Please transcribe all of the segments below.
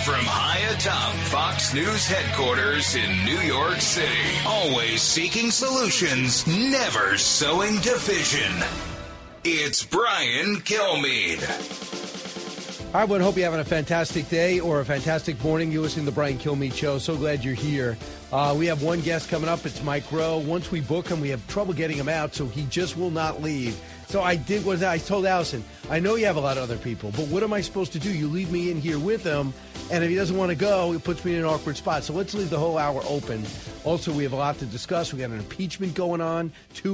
From high atop Fox News headquarters in New York City, always seeking solutions, never sowing division. It's Brian Kilmeade. Hi, everyone. Hope you're having a fantastic day or a fantastic morning. You're listening to the Brian Kilmeade Show. So glad you're here. We have one guest coming up. It's Mike Rowe. Once we book him, we have trouble getting him out, so he just will not leave. So I told Allison, I know you have a lot of other people, but what am I supposed to do? You leave me in here with him, and if he doesn't want to go, it puts me in an awkward spot. So let's leave the whole hour open. Also, we have a lot to discuss. We got an impeachment going on.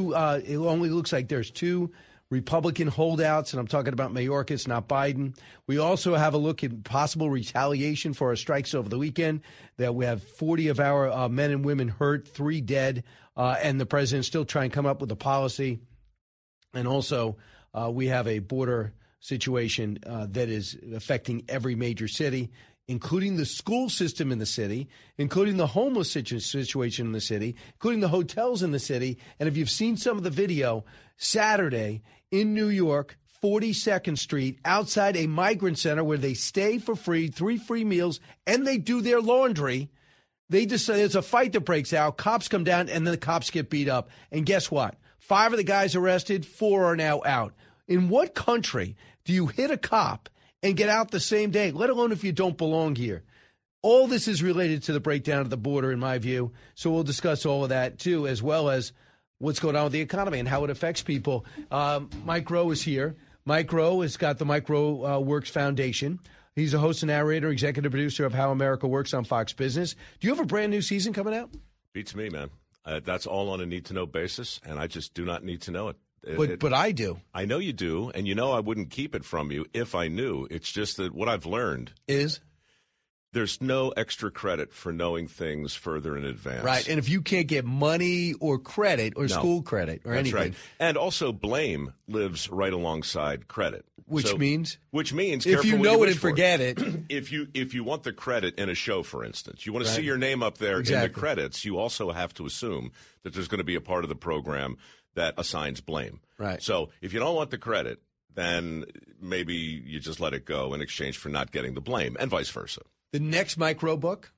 It only looks like there's two Republican holdouts, and I'm talking about Mayorkas, not Biden. We also have a look at possible retaliation for our strikes over the weekend, that we have 40 of our men and women hurt, 3 dead, and the president still trying to come up with a policy. And also, we have a border situation that is affecting every major city, including the school system in the city, including the homeless situation in the city, including the hotels in the city. And if you've seen some of the video, Saturday in New York, 42nd Street, outside a migrant center where they stay for free, 3 free meals, and they do their laundry, there's a fight that breaks out. Cops come down, and then the cops get beat up. And guess what? 5 of the guys arrested, 4 are now out. In what country do you hit a cop and get out the same day, let alone if you don't belong here? All this is related to the breakdown of the border, in my view. So we'll discuss all of that, too, as well as what's going on with the economy and how it affects people. Mike Rowe is here. Mike Rowe has got the Mike Rowe Works Foundation. He's a host and narrator, executive producer of How America Works on Fox Business. Do you have a brand new season coming out? Beats me, man. That's all on a need-to-know basis, and I just do not need to know it. But I do. I know you do, and you know I wouldn't keep it from you if I knew. It's just that what I've learned is there's no extra credit for knowing things further in advance. Right, and if you can't get money or credit or school credit or anything. That's right. And also blame lives right alongside credit. Which means if you know it and forget it. If you want the credit in a show, for instance, you want to see your name up there in the credits, you also have to assume that there's going to be a part of the program that assigns blame. Right. So if you don't want the credit, then maybe you just let it go in exchange for not getting the blame, and vice versa. The next Mike Rowe book,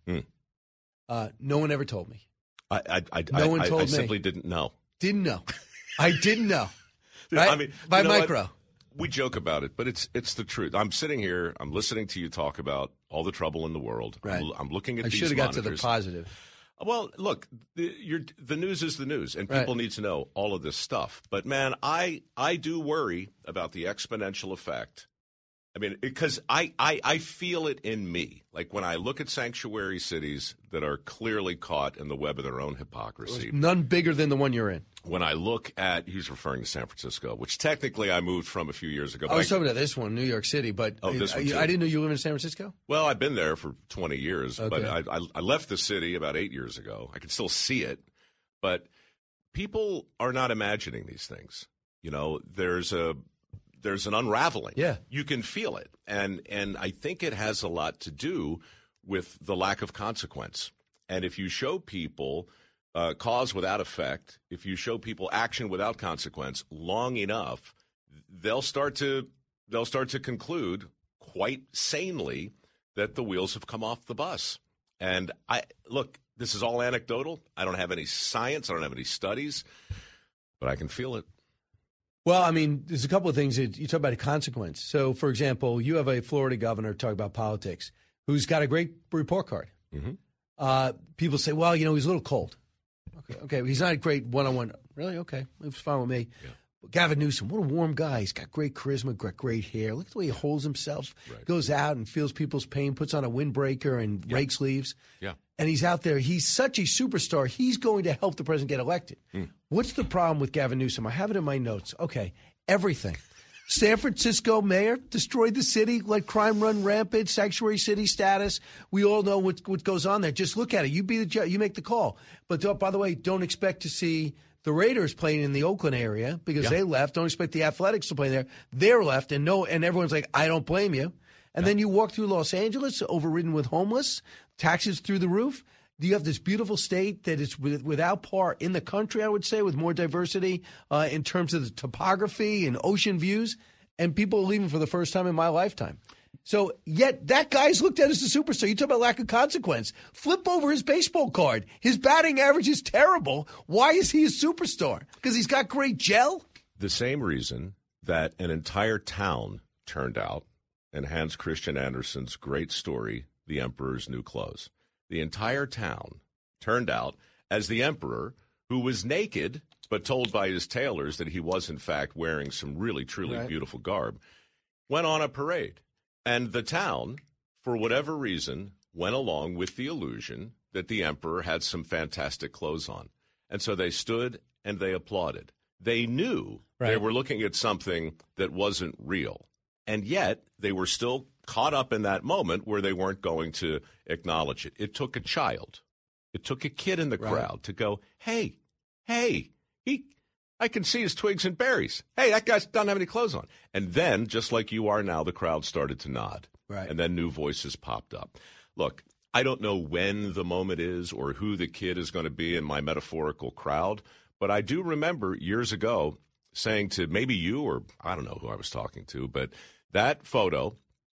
no one ever told me. No one told me. I simply didn't know. Didn't know. I didn't know. Right? I mean, by Mike Rowe. We joke about it, but it's the truth. I'm sitting here, I'm listening to you talk about all the trouble in the world. Right. I'm looking at I these should have got monitors. to the positive. Well, look, the news is the news, and people need to know all of this stuff. But, man, I do worry about the exponential effect. I mean, because I feel it in me. Like when I look at sanctuary cities that are clearly caught in the web of their own hypocrisy. None bigger than the one you're in. When I look at, he's referring to San Francisco, which technically I moved from a few years ago. I was talking about this one, New York City, but this one too. I didn't know you live in San Francisco? Well, I've been there for 20 years, okay. But I left the city about 8 years ago. I can still see it, but people are not imagining these things. You know, there's an unraveling. Yeah. You can feel it. And I think it has a lot to do with the lack of consequence. And if you show people cause without effect, if you show people action without consequence long enough, they'll start to conclude quite sanely that the wheels have come off the bus. And look, this is all anecdotal. I don't have any science. I don't have any studies, but I can feel it. Well, I mean, there's a couple of things. You talk about a consequence. So, for example, you have a Florida governor talk about politics who's got a great report card. Mm-hmm. People say, well, you know, he's a little cold. Okay, he's not a great one-on-one. Really? Okay, it's fine with me. Yeah. Gavin Newsom, what a warm guy. He's got great charisma, got great hair. Look at the way he holds himself. Right. Goes out and feels people's pain, puts on a windbreaker and rakes leaves. Yeah. And he's out there. He's such a superstar. He's going to help the president get elected. What's the problem with Gavin Newsom? I have it in my notes. Okay, everything. San Francisco mayor destroyed the city, let crime run rampant, sanctuary city status. We all know what goes on there. Just look at it. You be the judge. You make the call. But by the way, don't expect to see the Raiders playing in the Oakland area because they left. Don't expect the Athletics to play there. They're left, and everyone's like, I don't blame you. And then you walk through Los Angeles, overridden with homeless, taxes through the roof. You have this beautiful state that is without par in the country, I would say, with more diversity in terms of the topography and ocean views. And people are leaving for the first time in my lifetime. So yet that guy's looked at as a superstar. You talk about lack of consequence. Flip over his baseball card. His batting average is terrible. Why is he a superstar? Because he's got great gel? The same reason that an entire town turned out in Hans Christian Andersen's great story, The Emperor's New Clothes. The entire town turned out as the emperor, who was naked, but told by his tailors that he was, in fact, wearing some really, truly beautiful garb, went on a parade. And the town, for whatever reason, went along with the illusion that the emperor had some fantastic clothes on. And so they stood and they applauded. They knew they were looking at something that wasn't real. And yet they were still caught up in that moment where they weren't going to acknowledge it. It took a child. It took a kid in the crowd to go, hey, I can see his twigs and berries. Hey, that guy doesn't have any clothes on. And then, just like you are now, the crowd started to nod. Right. And then new voices popped up. Look, I don't know when the moment is or who the kid is going to be in my metaphorical crowd, but I do remember years ago saying to maybe you, or I don't know who I was talking to, but that photo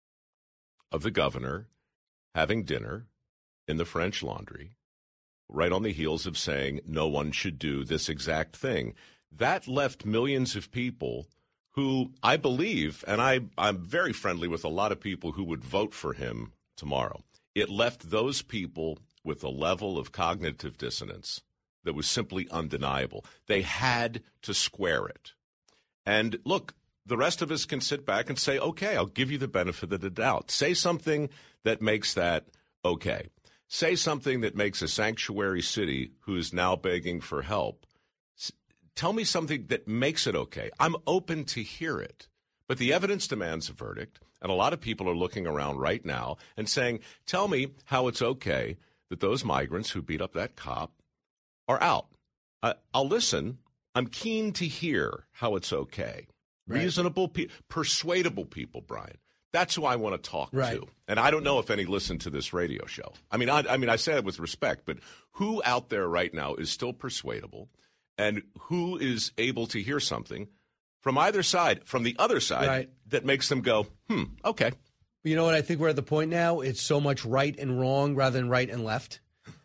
of the governor having dinner in the French Laundry, right on the heels of saying no one should do this exact thing, that left millions of people who I believe, and I'm very friendly with a lot of people who would vote for him tomorrow. It left those people with a level of cognitive dissonance that was simply undeniable. They had to square it. And look, the rest of us can sit back and say, okay, I'll give you the benefit of the doubt. Say something that makes that okay. Say something that makes a sanctuary city who's now begging for help. Tell me something that makes it okay. I'm open to hear it. But the evidence demands a verdict, and a lot of people are looking around right now and saying, tell me how it's okay that those migrants who beat up that cop are out. I'll listen. I'm keen to hear how it's okay. Right. Reasonable, persuadable people, Brian. That's who I want to talk to. And I don't know if any listen to this radio show. I mean, I say it with respect, but who out there right now is still persuadable and who is able to hear something from either side, from the other side, that makes them go, okay. You know what? I think we're at the point now. It's so much right and wrong rather than right and left.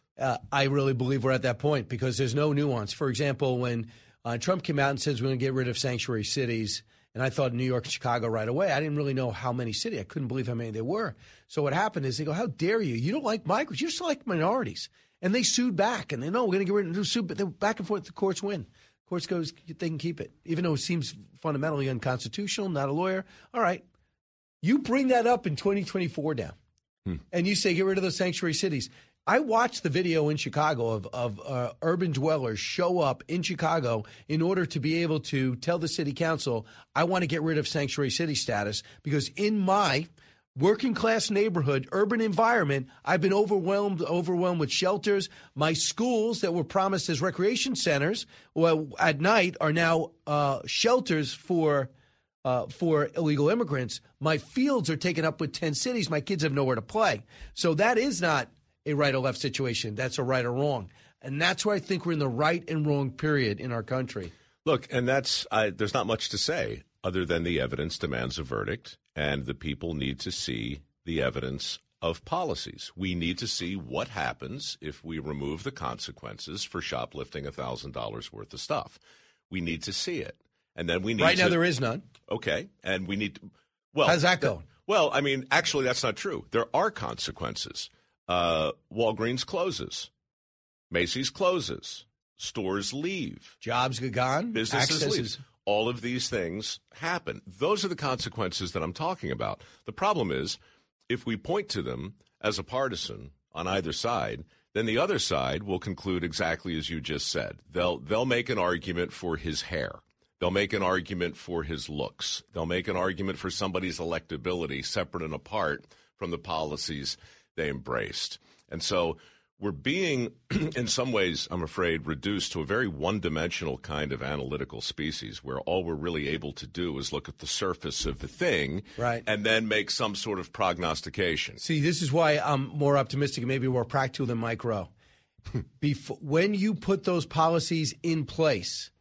I really believe we're at that point because there's no nuance. For example, when Trump came out and says we're going to get rid of sanctuary cities, and I thought New York and Chicago right away. I didn't really know how many cities. I couldn't believe how many there were. So what happened is they go, how dare you? You don't like migrants. You just like minorities. And they sued back. And they know we're going to get rid of the suit. But they're back and forth. The courts win. Courts goes, they can keep it. Even though it seems fundamentally unconstitutional, not a lawyer. All right. You bring that up in 2024 now. And you say get rid of those sanctuary cities. I watched the video in Chicago of urban dwellers show up in Chicago in order to be able to tell the city council, I want to get rid of sanctuary city status because in my working class neighborhood, urban environment, I've been overwhelmed with shelters. My schools that were promised as recreation centers at night are now shelters for illegal immigrants. My fields are taken up with 10 cities. My kids have nowhere to play. So that is not a right or left situation. That's a right or wrong. And that's where I think we're in the right and wrong period in our country. Look, and that's there's not much to say other than the evidence demands a verdict, and the people need to see the evidence of policies. We need to see what happens if we remove the consequences for shoplifting $1,000 worth of stuff. We need to see it. And then we need Right now there is none. Okay. And we need to, well. How's that going? Well, I mean, actually that's not true. There are consequences. Walgreens closes. Macy's closes. Stores leave. Jobs get gone. Businesses leave. All of these things happen. Those are the consequences that I'm talking about. The problem is, if we point to them as a partisan on either side, then the other side will conclude exactly as you just said. They'll make an argument for his hair. They'll make an argument for his looks. They'll make an argument for somebody's electability separate and apart from the policies they embraced. And so we're being, in some ways, I'm afraid, reduced to a very one-dimensional kind of analytical species where all we're really able to do is look at the surface of the thing and then make some sort of prognostication. See, this is why I'm more optimistic and maybe more practical than Mike Rowe. When you put those policies in place,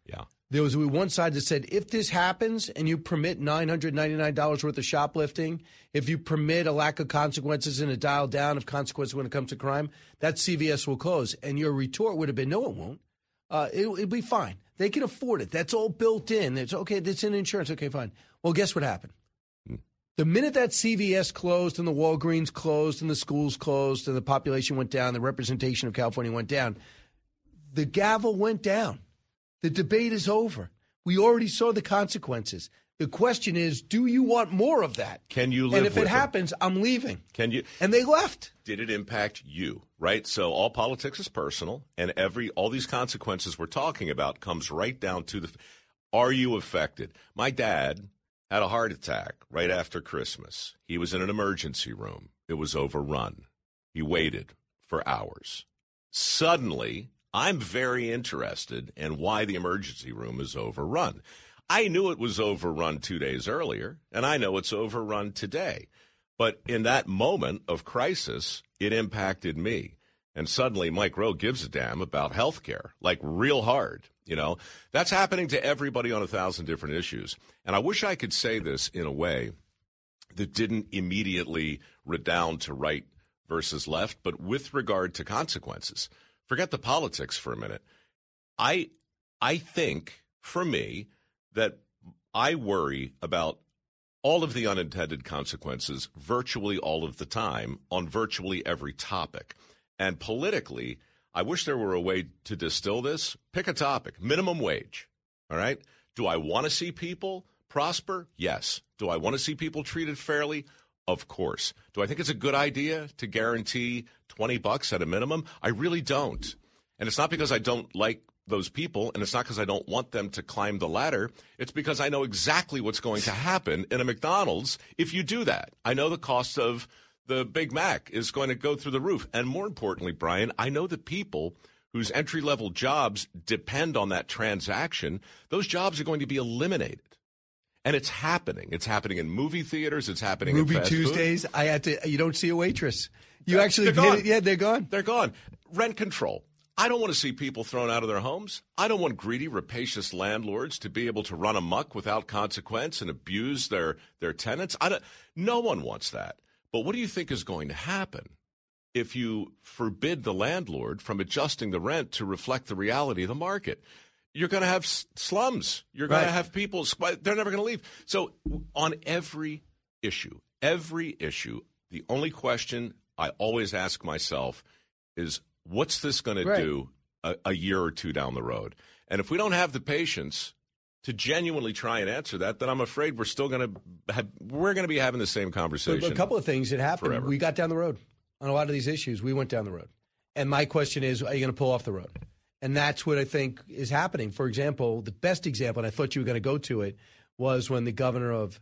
There was one side that said, if this happens and you permit $999 worth of shoplifting, if you permit a lack of consequences and a dial down of consequences when it comes to crime, that CVS will close. And your retort would have been, no, it won't. It'll be fine. They can afford it. That's all built in. It's okay. It's in insurance. Okay, fine. Well, guess what happened? The minute that CVS closed and the Walgreens closed and the schools closed and the population went down, the representation of California went down, the gavel went down. The debate is over. We already saw the consequences. The question is, do you want more of that? Can you live And if with it happens, I'm leaving. Can you? And they left. Did it impact you, right? So all politics is personal, and all these consequences we're talking about comes right down to are you affected? My dad had a heart attack right after Christmas. He was in an emergency room. It was overrun. He waited for hours. Suddenly, I'm very interested in why the emergency room is overrun. I knew it was overrun 2 days earlier, and I know it's overrun today. But in that moment of crisis, it impacted me. And suddenly Mike Rowe gives a damn about health care, like real hard. That's happening to everybody on 1,000 different issues. And I wish I could say this in a way that didn't immediately redound to right versus left, but with regard to consequences. Forget the politics for a minute. I think, for me, that I worry about all of the unintended consequences virtually all of the time on virtually every topic. And politically, I wish there were a way to distill this. Pick a topic, minimum wage, all right? Do I want to see people prosper? Yes. Do I want to see people treated fairly? Of course. Do I think it's a good idea to guarantee $20 at a minimum? I really don't. And it's not because I don't like those people, and it's not because I don't want them to climb the ladder. It's because I know exactly what's going to happen in a McDonald's if you do that. I know the cost of the Big Mac is going to go through the roof. And more importantly, Brian, I know the people whose entry-level jobs depend on that transaction, those jobs are going to be eliminated. And it's happening. It's happening in movie theaters. It's happening in fast Tuesdays. Food. You don't see a waitress. You actually hit it. Yeah, they're gone. They're gone. Rent control. I don't want to see people thrown out of their homes. I don't want greedy, rapacious landlords to be able to run amok without consequence and abuse their tenants. No one wants that. But what do you think is going to happen if you forbid the landlord from adjusting the rent to reflect the reality of the market? You're going to have slums. You're going to have people. They're never going to leave. So on every issue, the only question I always ask myself is, what's this going to do a year or two down the road? And if we don't have the patience to genuinely try and answer that, then I'm afraid we're still going to be having the same conversation. But a couple of things that happened. Forever. We got down the road on a lot of these issues. We went down the road. And my question is, are you going to pull off the road? And that's what I think is happening. For example, the best example, and I thought you were going to go to it, was when the governor of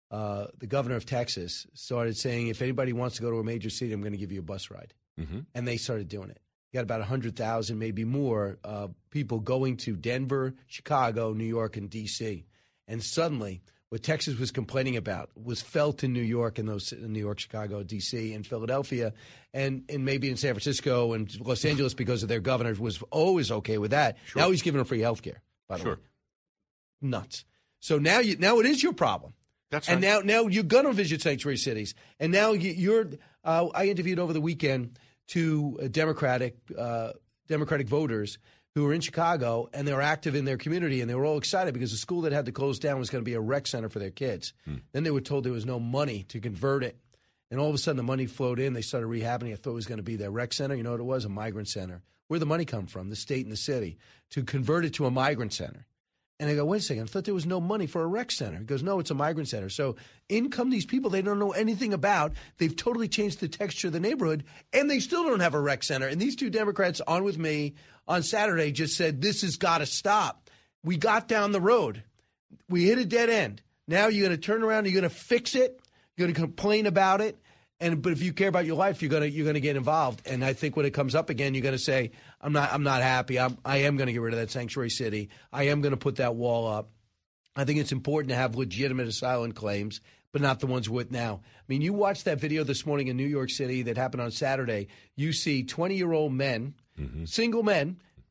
Texas started saying, if anybody wants to go to a major city, I'm going to give you a bus ride. Mm-hmm. And they started doing it. You got about 100,000, maybe more, people going to Denver, Chicago, New York, and D.C. And suddenly, what Texas was complaining about was felt in New York, in New York, Chicago, D.C., and Philadelphia, and maybe in San Francisco and Los Angeles, because of their governor was always okay with that. Sure. Now he's giving them free health care, by the way. Nuts. So now it is your problem. That's right. And now you're going to visit sanctuary cities. And now I interviewed over the weekend two Democratic voters who were in Chicago, and they were active in their community, and they were all excited because the school that had to close down was going to be a rec center for their kids. Then they were told there was no money to convert it, and all of a sudden the money flowed in. They started rehabbing. I thought it was going to be their rec center. You know what it was? A migrant center. Where'd the money come from? The state and the city to convert it to a migrant center. And I go, wait a second, I thought there was no money for a rec center. He goes, no, it's a migrant center. So in come these people they don't know anything about. They've totally changed the texture of the neighborhood, and they still don't have a rec center. And these two Democrats on with me on Saturday just said, this has got to stop. We got down the road. We hit a dead end. Now you're going to turn around, you're going to fix it, you're going to complain about it. But if you care about your life, you're going to get involved. And I think when it comes up again, you're going to say, I'm not happy. I am going to get rid of that sanctuary city. I am going to put that wall up. I think it's important to have legitimate asylum claims, but not the ones with now. I mean, you watched that video this morning in New York City that happened on Saturday. You see 20-year-old men, single men,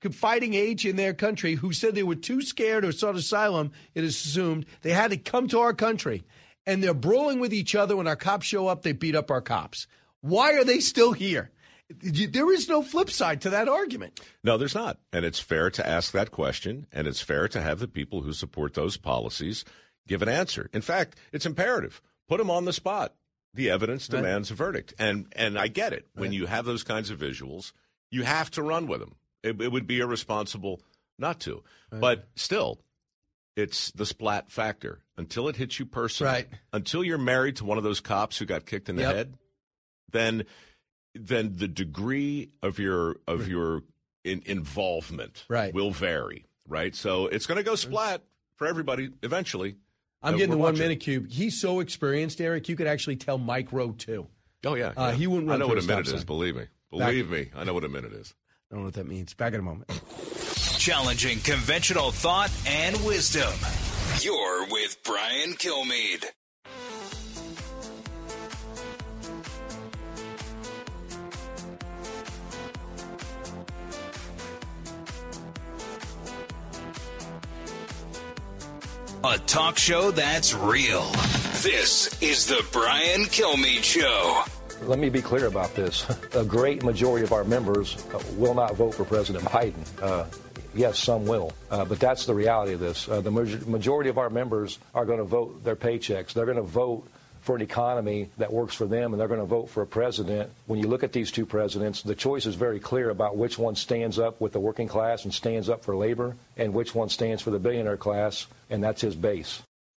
fighting age in their country who said they were too scared or sought asylum, it is assumed, they had to come to our country. And they're brawling with each other. When our cops show up, they beat up our cops. Why are they still here? There is no flip side to that argument. No, there's not. And it's fair to ask that question, and it's fair to have the people who support those policies give an answer. In fact, it's imperative. Put them on the spot. The evidence demands a verdict. And I get it. When you have those kinds of visuals, you have to run with them. It would be irresponsible not to. Right. But still, it's the splat factor. Until it hits you personally, until you're married to one of those cops who got kicked in the head, then the degree of your involvement will vary, right? So it's going to go splat for everybody eventually. I'm getting the 1 minute cube. He's so experienced, Eric, you could actually tell Mike Rowe, too. Oh, yeah. He wouldn't run I know what a minute sign. is, believe me. Believe me, I know what a minute is. I don't know what that means. Back in a moment. Challenging conventional thought and wisdom. You're with Brian Kilmeade. A talk show that's real. This is the Brian Kilmeade Show. Let me be clear about this. A great majority of our members will not vote for President Biden. Yes, some will, but that's the reality of this. The majority of our members are going to vote their paychecks. They're going to vote for an economy that works for them, and they're going to vote for a president. When you look at these two presidents, the choice is very clear about which one stands up with the working class and stands up for labor, and which one stands for the billionaire class, and that's his base.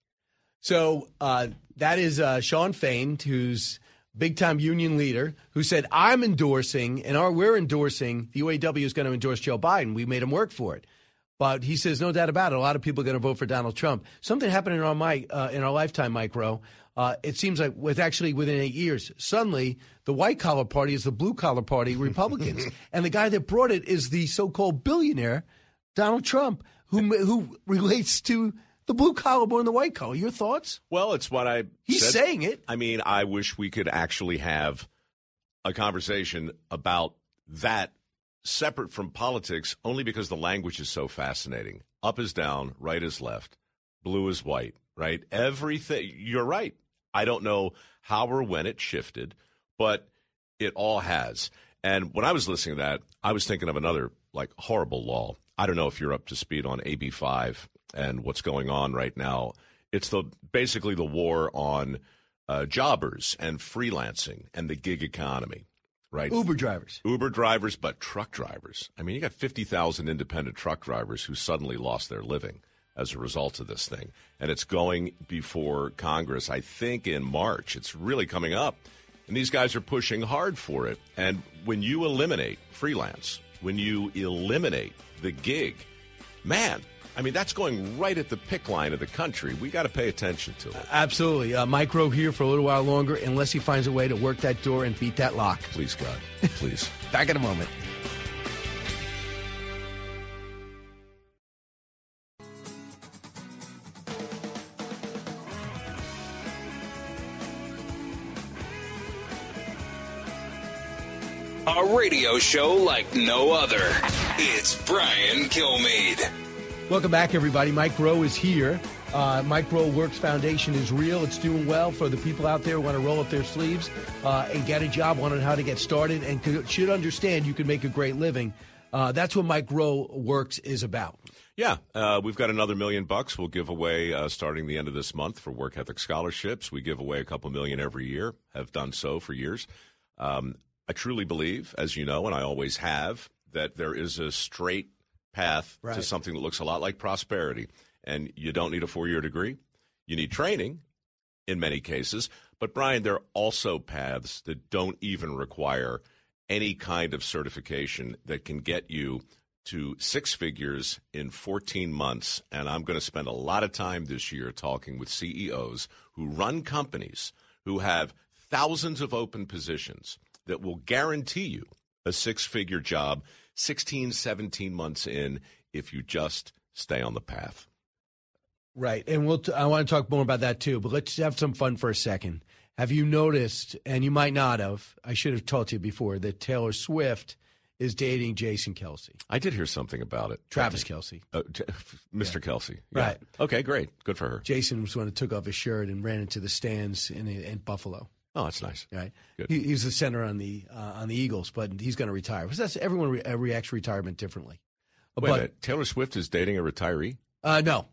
So that is Sean Fain, who's big-time union leader, who said, I'm endorsing, and we're endorsing, the UAW is going to endorse Joe Biden. We made him work for it. But he says, no doubt about it, a lot of people are going to vote for Donald Trump. Something happened in our lifetime, Mike Rowe. It seems like within 8 years, suddenly the white-collar party is the blue-collar party, Republicans. And the guy that brought it is the so-called billionaire, Donald Trump, who relates to the blue-collar more than the white-collar. Your thoughts? Well, it's what He's saying it. I mean, I wish we could actually have a conversation about that separate from politics, only because the language is so fascinating. Up is down, right is left, blue is white, right? Everything. You're right. I don't know how or when it shifted, but it all has. And when I was listening to that, I was thinking of another horrible law. I don't know if you're up to speed on AB 5 and what's going on right now. It's basically the war on jobbers and freelancing and the gig economy, right? Uber drivers, but truck drivers. I mean, you got 50,000 independent truck drivers who suddenly lost their living as a result of this thing. And it's going before Congress, I think, in March. It's really coming up. And these guys are pushing hard for it. And when you eliminate freelance, when you eliminate the gig, man, I mean, that's going right at the pick line of the country. We got to pay attention to it. Absolutely. Mike Rowe here for a little while longer, unless he finds a way to work that door and beat that lock. Please, God. Please. Back in a moment. A radio show like no other. It's Brian Kilmeade. Welcome back, everybody. Mike Rowe is here. Mike Rowe Works Foundation is real. It's doing well for the people out there who want to roll up their sleeves and get a job, wondering how to get started, and should understand you can make a great living. That's what Mike Rowe Works is about. Yeah, we've got another $1 million we'll give away starting the end of this month for work ethic scholarships. We give away a couple million every year, have done so for years. I truly believe, as you know, and I always have, that there is a straight path to something that looks a lot like prosperity. And you don't need a 4-year degree. You need training in many cases. But, Brian, there are also paths that don't even require any kind of certification that can get you to 6 figures in 14 months. And I'm going to spend a lot of time this year talking with CEOs who run companies who have thousands of open positions that will guarantee you a 6-figure job 16, 17 months in if you just stay on the path. Right. And I want to talk more about that, too. But let's have some fun for a second. Have you noticed, and you might not have, I should have told you before, that Taylor Swift is dating Jason Kelce. I did hear something about it. Travis Kelce. Mr. Kelce. Yeah. Right. Okay, great. Good for her. Jason was the one who took off his shirt and ran into the stands in Buffalo. Oh, that's nice. Right. Good. He's the center on the Eagles, but he's going to retire. Because that's everyone reacts to retirement differently. Wait a minute. Taylor Swift is dating a retiree? No.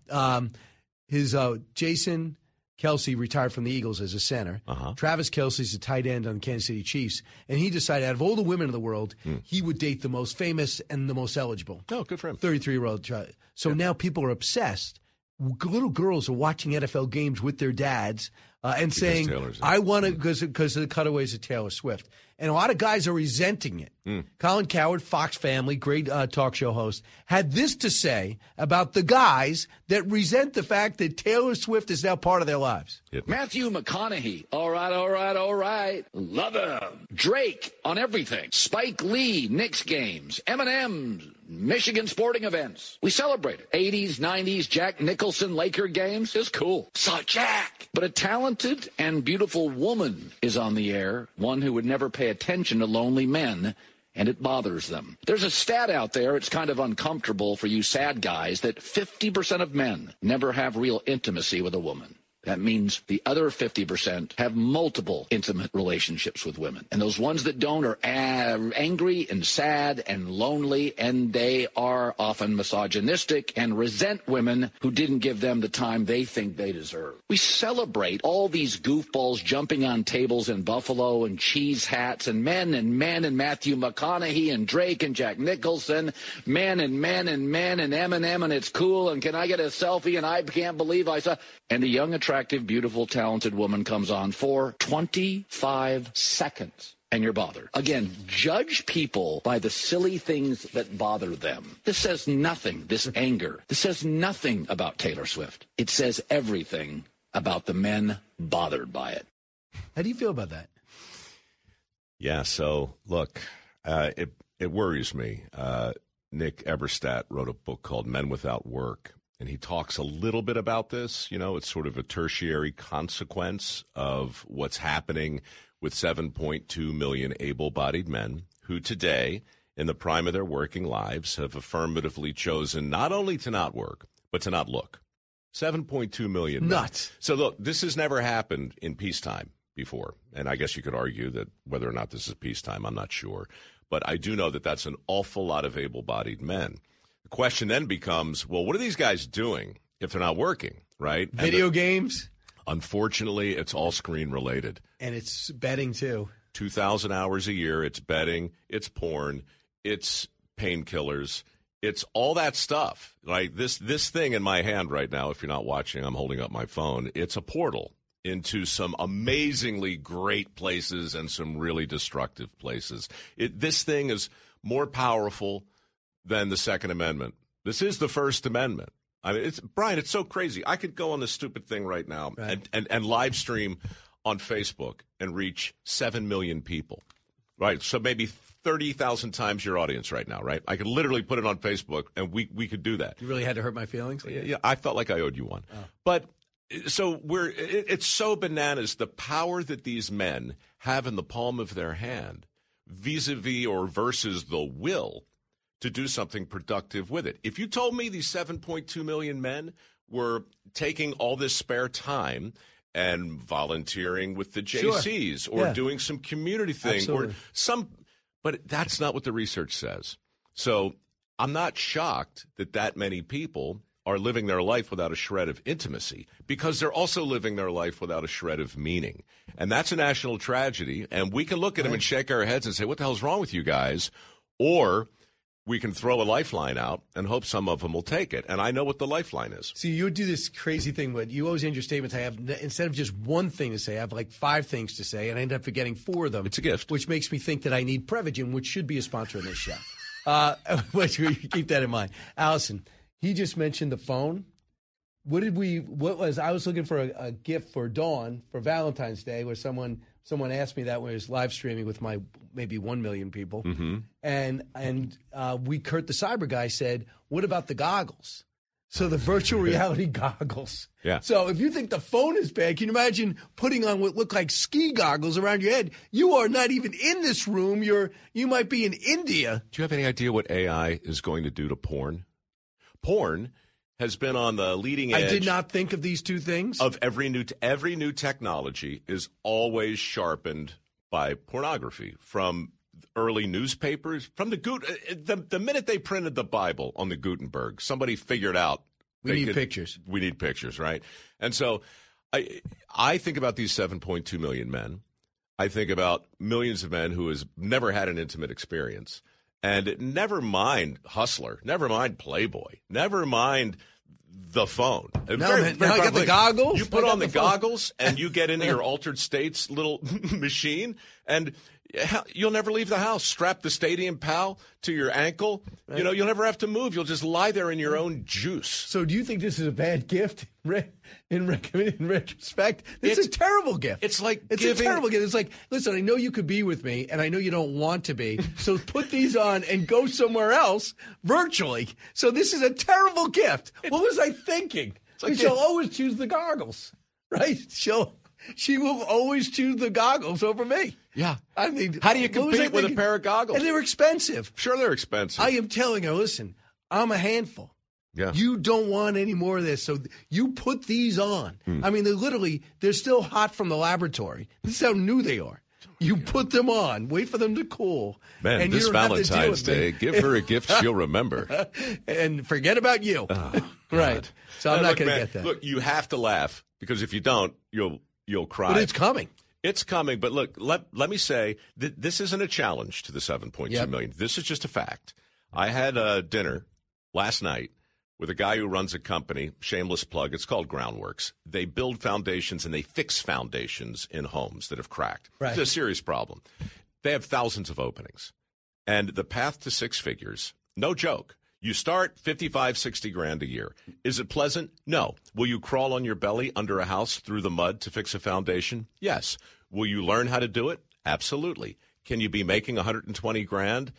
Jason Kelce retired from the Eagles as a center. Uh-huh. Travis Kelce's a tight end on the Kansas City Chiefs. And he decided out of all the women in the world, he would date the most famous and the most eligible. Oh, good for him. 33-year-old child. So now people are obsessed. Little girls are watching NFL games with their dads and saying, I want to, because of the cutaways of Taylor Swift. And a lot of guys are resenting it. Colin Cowherd, Fox Family, great talk show host, had this to say about the guys that resent the fact that Taylor Swift is now part of their lives. Matthew McConaughey. All right. Love him. Drake on everything. Spike Lee, Knicks games. Eminem, Michigan sporting events. We celebrate it. 80s, 90s, Jack Nicholson Laker games is cool. Saw Jack. But a talented and beautiful woman is on the air, one who would never pay attention to lonely men, and it bothers them. There's a stat out there, it's kind of uncomfortable for you sad guys, that 50% of men never have real intimacy with a woman. That means the other 50% have multiple intimate relationships with women. And those ones that don't are angry and sad and lonely, and they are often misogynistic and resent women who didn't give them the time they think they deserve. We celebrate all these goofballs jumping on tables in Buffalo and cheese hats and men and Matthew McConaughey and Drake and Jack Nicholson, men and Eminem, and it's cool, and can I get a selfie, and I can't believe I saw... And a young, attractive, beautiful, talented woman comes on for 25 seconds, and you're bothered. Again, judge people by the silly things that bother them. This says nothing, this anger. This says nothing about Taylor Swift. It says everything about the men bothered by it. How do you feel about that? Yeah, so, look, it worries me. Nick Eberstadt wrote a book called Men Without Work. And he talks a little bit about this. You know, it's sort of a tertiary consequence of what's happening with 7.2 million able-bodied men who today, in the prime of their working lives, have affirmatively chosen not only to not work, but to not look. 7.2 million men. Nuts. So, look, this has never happened in peacetime before. And I guess you could argue that whether or not this is peacetime, I'm not sure. But I do know that that's an awful lot of able-bodied men. The question then becomes, well, what are these guys doing if they're not working, right? Video games? Unfortunately, it's all screen-related. And it's betting, too. 2,000 hours a year. It's betting. It's porn. It's painkillers. It's all that stuff. Like this thing in my hand right now, if you're not watching, I'm holding up my phone. It's a portal into some amazingly great places and some really destructive places. This thing is more powerful than the Second Amendment. This is the First Amendment. I mean, Brian, it's so crazy. I could go on this stupid thing right now and live stream on Facebook and reach 7 million people, right? So maybe 30,000 times your audience right now, right? I could literally put it on Facebook, and we could do that. You really had to hurt my feelings? Yeah, I felt like I owed you one. Oh. But so it's so bananas, the power that these men have in the palm of their hand vis-a-vis or versus the will to do something productive with it. If you told me these 7.2 million men were taking all this spare time and volunteering with the JCs or doing some community thing but that's not what the research says. So I'm not shocked that many people are living their life without a shred of intimacy because they're also living their life without a shred of meaning. And that's a national tragedy. And we can look at them and shake our heads and say, what the hell's wrong with you guys? Or we can throw a lifeline out and hope some of them will take it. And I know what the lifeline is. So you do this crazy thing where you always end your statements. I have, instead of just one thing to say, I have like 5 things to say, and I end up forgetting 4 of them. It's a gift. Which makes me think that I need Prevagen, which should be a sponsor of this show. Keep that in mind. Allison, he just mentioned the phone. I was looking for a gift for Dawn for Valentine's Day where someone asked me that when I was live streaming with my maybe 1 million people. Mm-hmm. And Kurt the cyber guy said, what about the goggles? So the virtual reality goggles. Yeah. So if you think the phone is bad, can you imagine putting on what look like ski goggles around your head? You are not even in this room. You might be in India. Do you have any idea what AI is going to do to porn? Porn has been on the leading edge. I did not think of these two things. Of every new technology is always sharpened by pornography. From early newspapers, from the minute they printed the Bible on the Gutenberg, somebody figured out we need pictures. We need pictures, right? And so I think about these 7.2 million men. I think about millions of men who has never had an intimate experience. And never mind Hustler, never mind Playboy, never mind the phone. Now I got the goggles. You put on the goggles and you get into your altered states little machine, and you'll never leave the house. Strap the Stadium Pal to your ankle. Right. You know, you'll never have to move. You'll just lie there in your own juice. So do you think this is a bad gift in retrospect? It's a terrible gift. It's a terrible gift. It's like, listen, I know you could be with me, and I know you don't want to be, so put these on and go somewhere else virtually. So this is a terrible gift. What was I thinking? She'll always choose the goggles, right? She will always choose the goggles over me. Yeah. I mean, how do you compete with a pair of goggles? And they're expensive. Sure, they're expensive. I am telling her, listen, I'm a handful. Yeah. You don't want any more of this, so you put these on. I mean, they're still hot from the laboratory. This is how new they are. You put them on, wait for them to cool. Man, and this you don't have to deal Valentine's with Day, give her a gift she'll remember. And forget about you. Oh, right. So I'm not going to get that. Look, you have to laugh, because if you don't, you'll cry. But it's coming. It's coming. But look, let me say, this isn't a challenge to the 7.2 million. This is just a fact. I had a dinner last night with a guy who runs a company, shameless plug, it's called Groundworks. They build foundations and they fix foundations in homes that have cracked. Right. It's a serious problem. They have thousands of openings. And the path to six figures, no joke. You start 55, 60 grand a year. Is it pleasant? No. Will you crawl on your belly under a house through the mud to fix a foundation? Yes. Will you learn how to do it? Absolutely. Can you be making 120 grand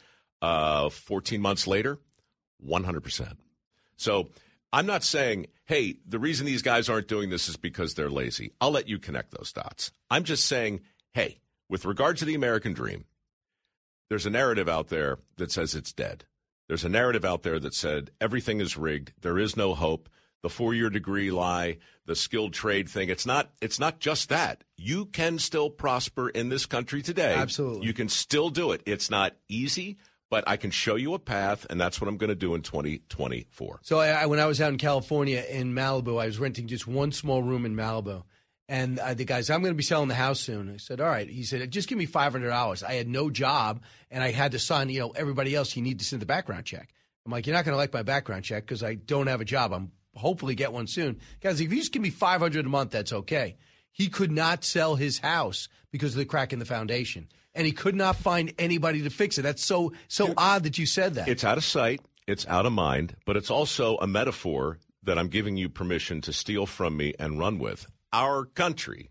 14 months later? 100%. So I'm not saying, hey, the reason these guys aren't doing this is because they're lazy. I'll let you connect those dots. I'm just saying, hey, with regard to the American dream, there's a narrative out there that says it's dead. There's a narrative out there that said everything is rigged. There is no hope. The 4-year degree lie, the skilled trade thing. It's not just that. You can still prosper in this country today. Absolutely. You can still do it. It's not easy, but I can show you a path, and that's what I'm going to do in 2024. So when I was out in California in Malibu, I was renting just one small room in Malibu. And the guy said, I'm going to be selling the house soon. I said, all right. He said, just give me $500. I had no job, and I had to sign, everybody else, you need to send the background check. I'm like, you're not going to like my background check because I don't have a job. I'm hopefully get one soon. Guys, if you just give me $500 a month, that's okay. He could not sell his house because of the crack in the foundation. And he could not find anybody to fix it. That's so odd that you said that. It's out of sight. It's out of mind. But it's also a metaphor that I'm giving you permission to steal from me and run with. Our country's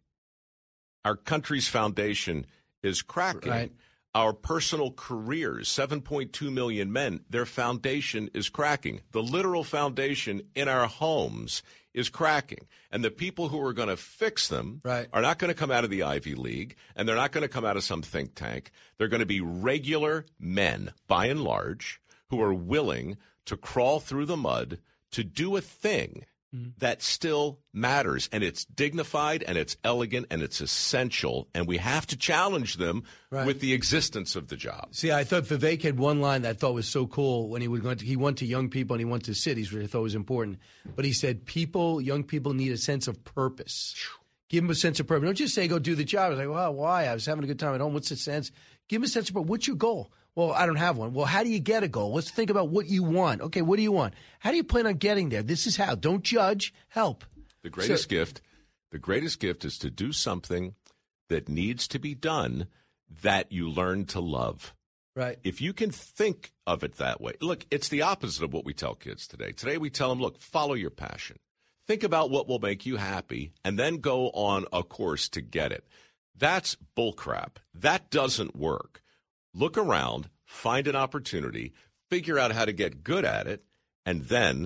foundation is cracking. Right. Our personal careers, 7.2 million men, their foundation is cracking. The literal foundation in our homes is cracking. And the people who are going to fix them are not going to come out of the Ivy League, and they're not going to come out of some think tank. They're going to be regular men, by and large, who are willing to crawl through the mud to do a thing that still matters, and it's dignified, and it's elegant, and it's essential, and we have to challenge them with the existence of the job. See, I thought Vivek had one line that I thought was so cool when he went to young people and he went to cities, which I thought was important. But he said, young people need a sense of purpose. Give them a sense of purpose. Don't just say, go do the job. I was like, well, why? I was having a good time at home. What's the sense? Give them a sense of purpose. What's your goal? Well, I don't have one. Well, how do you get a goal? Let's think about what you want. Okay, what do you want? How do you plan on getting there? This is how. Don't judge. Help. The greatest gift is to do something that needs to be done that you learn to love. Right. If you can think of it that way. Look, it's the opposite of what we tell kids today. Today we tell them, look, follow your passion. Think about what will make you happy and then go on a course to get it. That's bullcrap. That doesn't work. Look around, find an opportunity, figure out how to get good at it, and then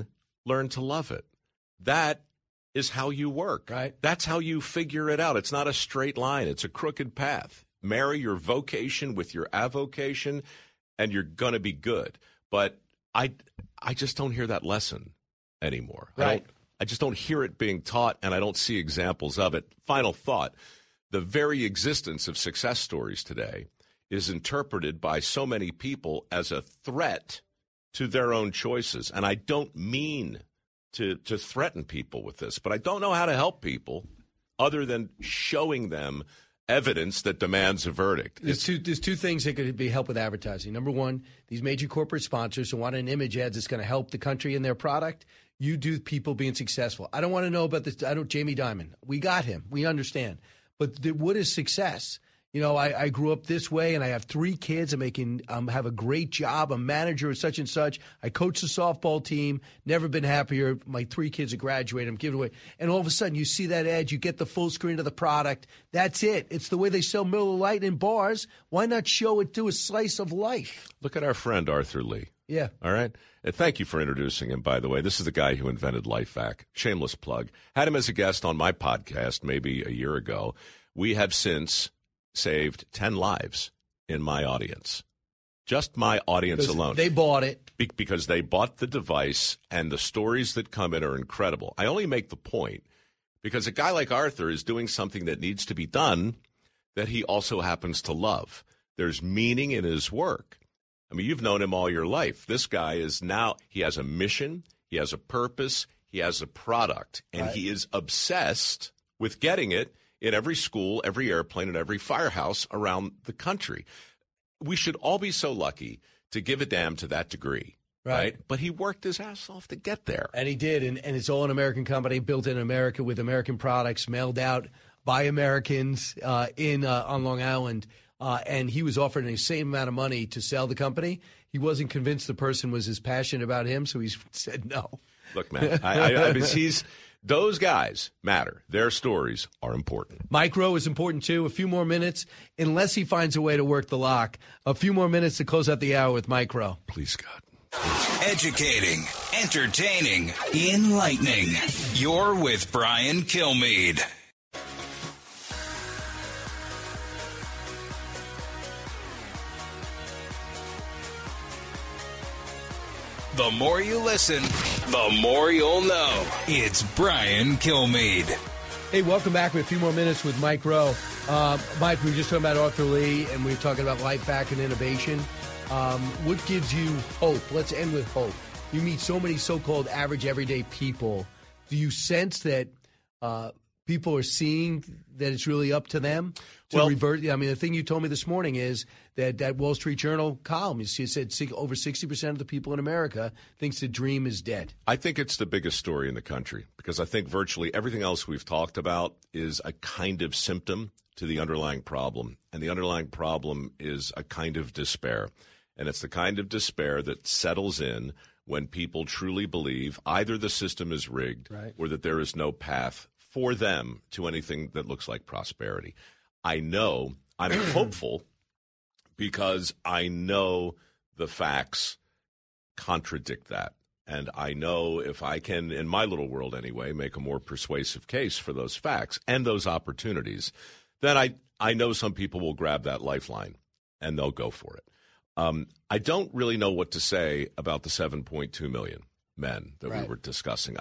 learn to love it. That is how you work. Right. That's how you figure it out. It's not a straight line. It's a crooked path. Marry your vocation with your avocation, and you're going to be good. But I just don't hear that lesson anymore. Right. I just don't hear it being taught, and I don't see examples of it. Final thought, the very existence of success stories today is interpreted by so many people as a threat to their own choices. And I don't mean to threaten people with this, but I don't know how to help people other than showing them evidence that demands a verdict. There's two things that could be help with advertising. Number one, these major corporate sponsors who want an image ad that's going to help the country and their product. You do people being successful. I don't want to know about this. Jamie Dimon. We got him. We understand. But what is success? You know, I grew up this way, and I have 3 kids. I'm have a great job. I'm manager of such and such. I coach the softball team. Never been happier. My 3 kids are graduating. I'm giving away. And all of a sudden, you see that ad. You get the full screen of the product. That's it. It's the way they sell Miller Lite in bars. Why not show it to a slice of life? Look at our friend Arthur Lee. Yeah. All right. Thank you for introducing him, by the way. This is the guy who invented LifeVac. Shameless plug. Had him as a guest on my podcast maybe a year ago. We have since saved 10 lives in my audience. Just my audience alone. They bought it. Because they bought the device, and the stories that come in are incredible. I only make the point because a guy like Arthur is doing something that needs to be done that he also happens to love. There's meaning in his work. I mean, you've known him all your life. This guy is now, he has a mission, he has a purpose, he has a product, and he is obsessed with getting it in every school, every airplane, and every firehouse around the country. We should all be so lucky to give a damn to that degree, right? But he worked his ass off to get there. And he did, and it's all an American company, built in America with American products, mailed out by Americans on Long Island. And he was offered an insane amount of money to sell the company. He wasn't convinced the person was as passionate about him, so he said no. Look, man, I those guys matter. Their stories are important. Mike Rowe is important, too. A few more minutes, unless he finds a way to work the lock. A few more minutes to close out the hour with Mike Rowe. Please, God. Educating, entertaining, enlightening. You're with Brian Kilmeade. The more you listen, the more you'll know. It's Brian Kilmeade. Hey, welcome back with a few more minutes with Mike Rowe. Mike, we were just talking about Arthur Lee, and we were talking about LifeVac and innovation. What gives you hope? Let's end with hope. You meet so many so-called average, everyday people. Do you sense that people are seeing that it's really up to them to revert? I mean, the thing you told me this morning is that Wall Street Journal column, you said over 60% of the people in America thinks the dream is dead. I think it's the biggest story in the country because I think virtually everything else we've talked about is a kind of symptom to the underlying problem. And the underlying problem is a kind of despair. And it's the kind of despair that settles in when people truly believe either the system is rigged or that there is no path for them to anything that looks like prosperity. I'm hopeful because I know the facts contradict that. And I know if I can, in my little world anyway, make a more persuasive case for those facts and those opportunities, then I know some people will grab that lifeline and they'll go for it. I don't really know what to say about the 7.2 million men that we were discussing.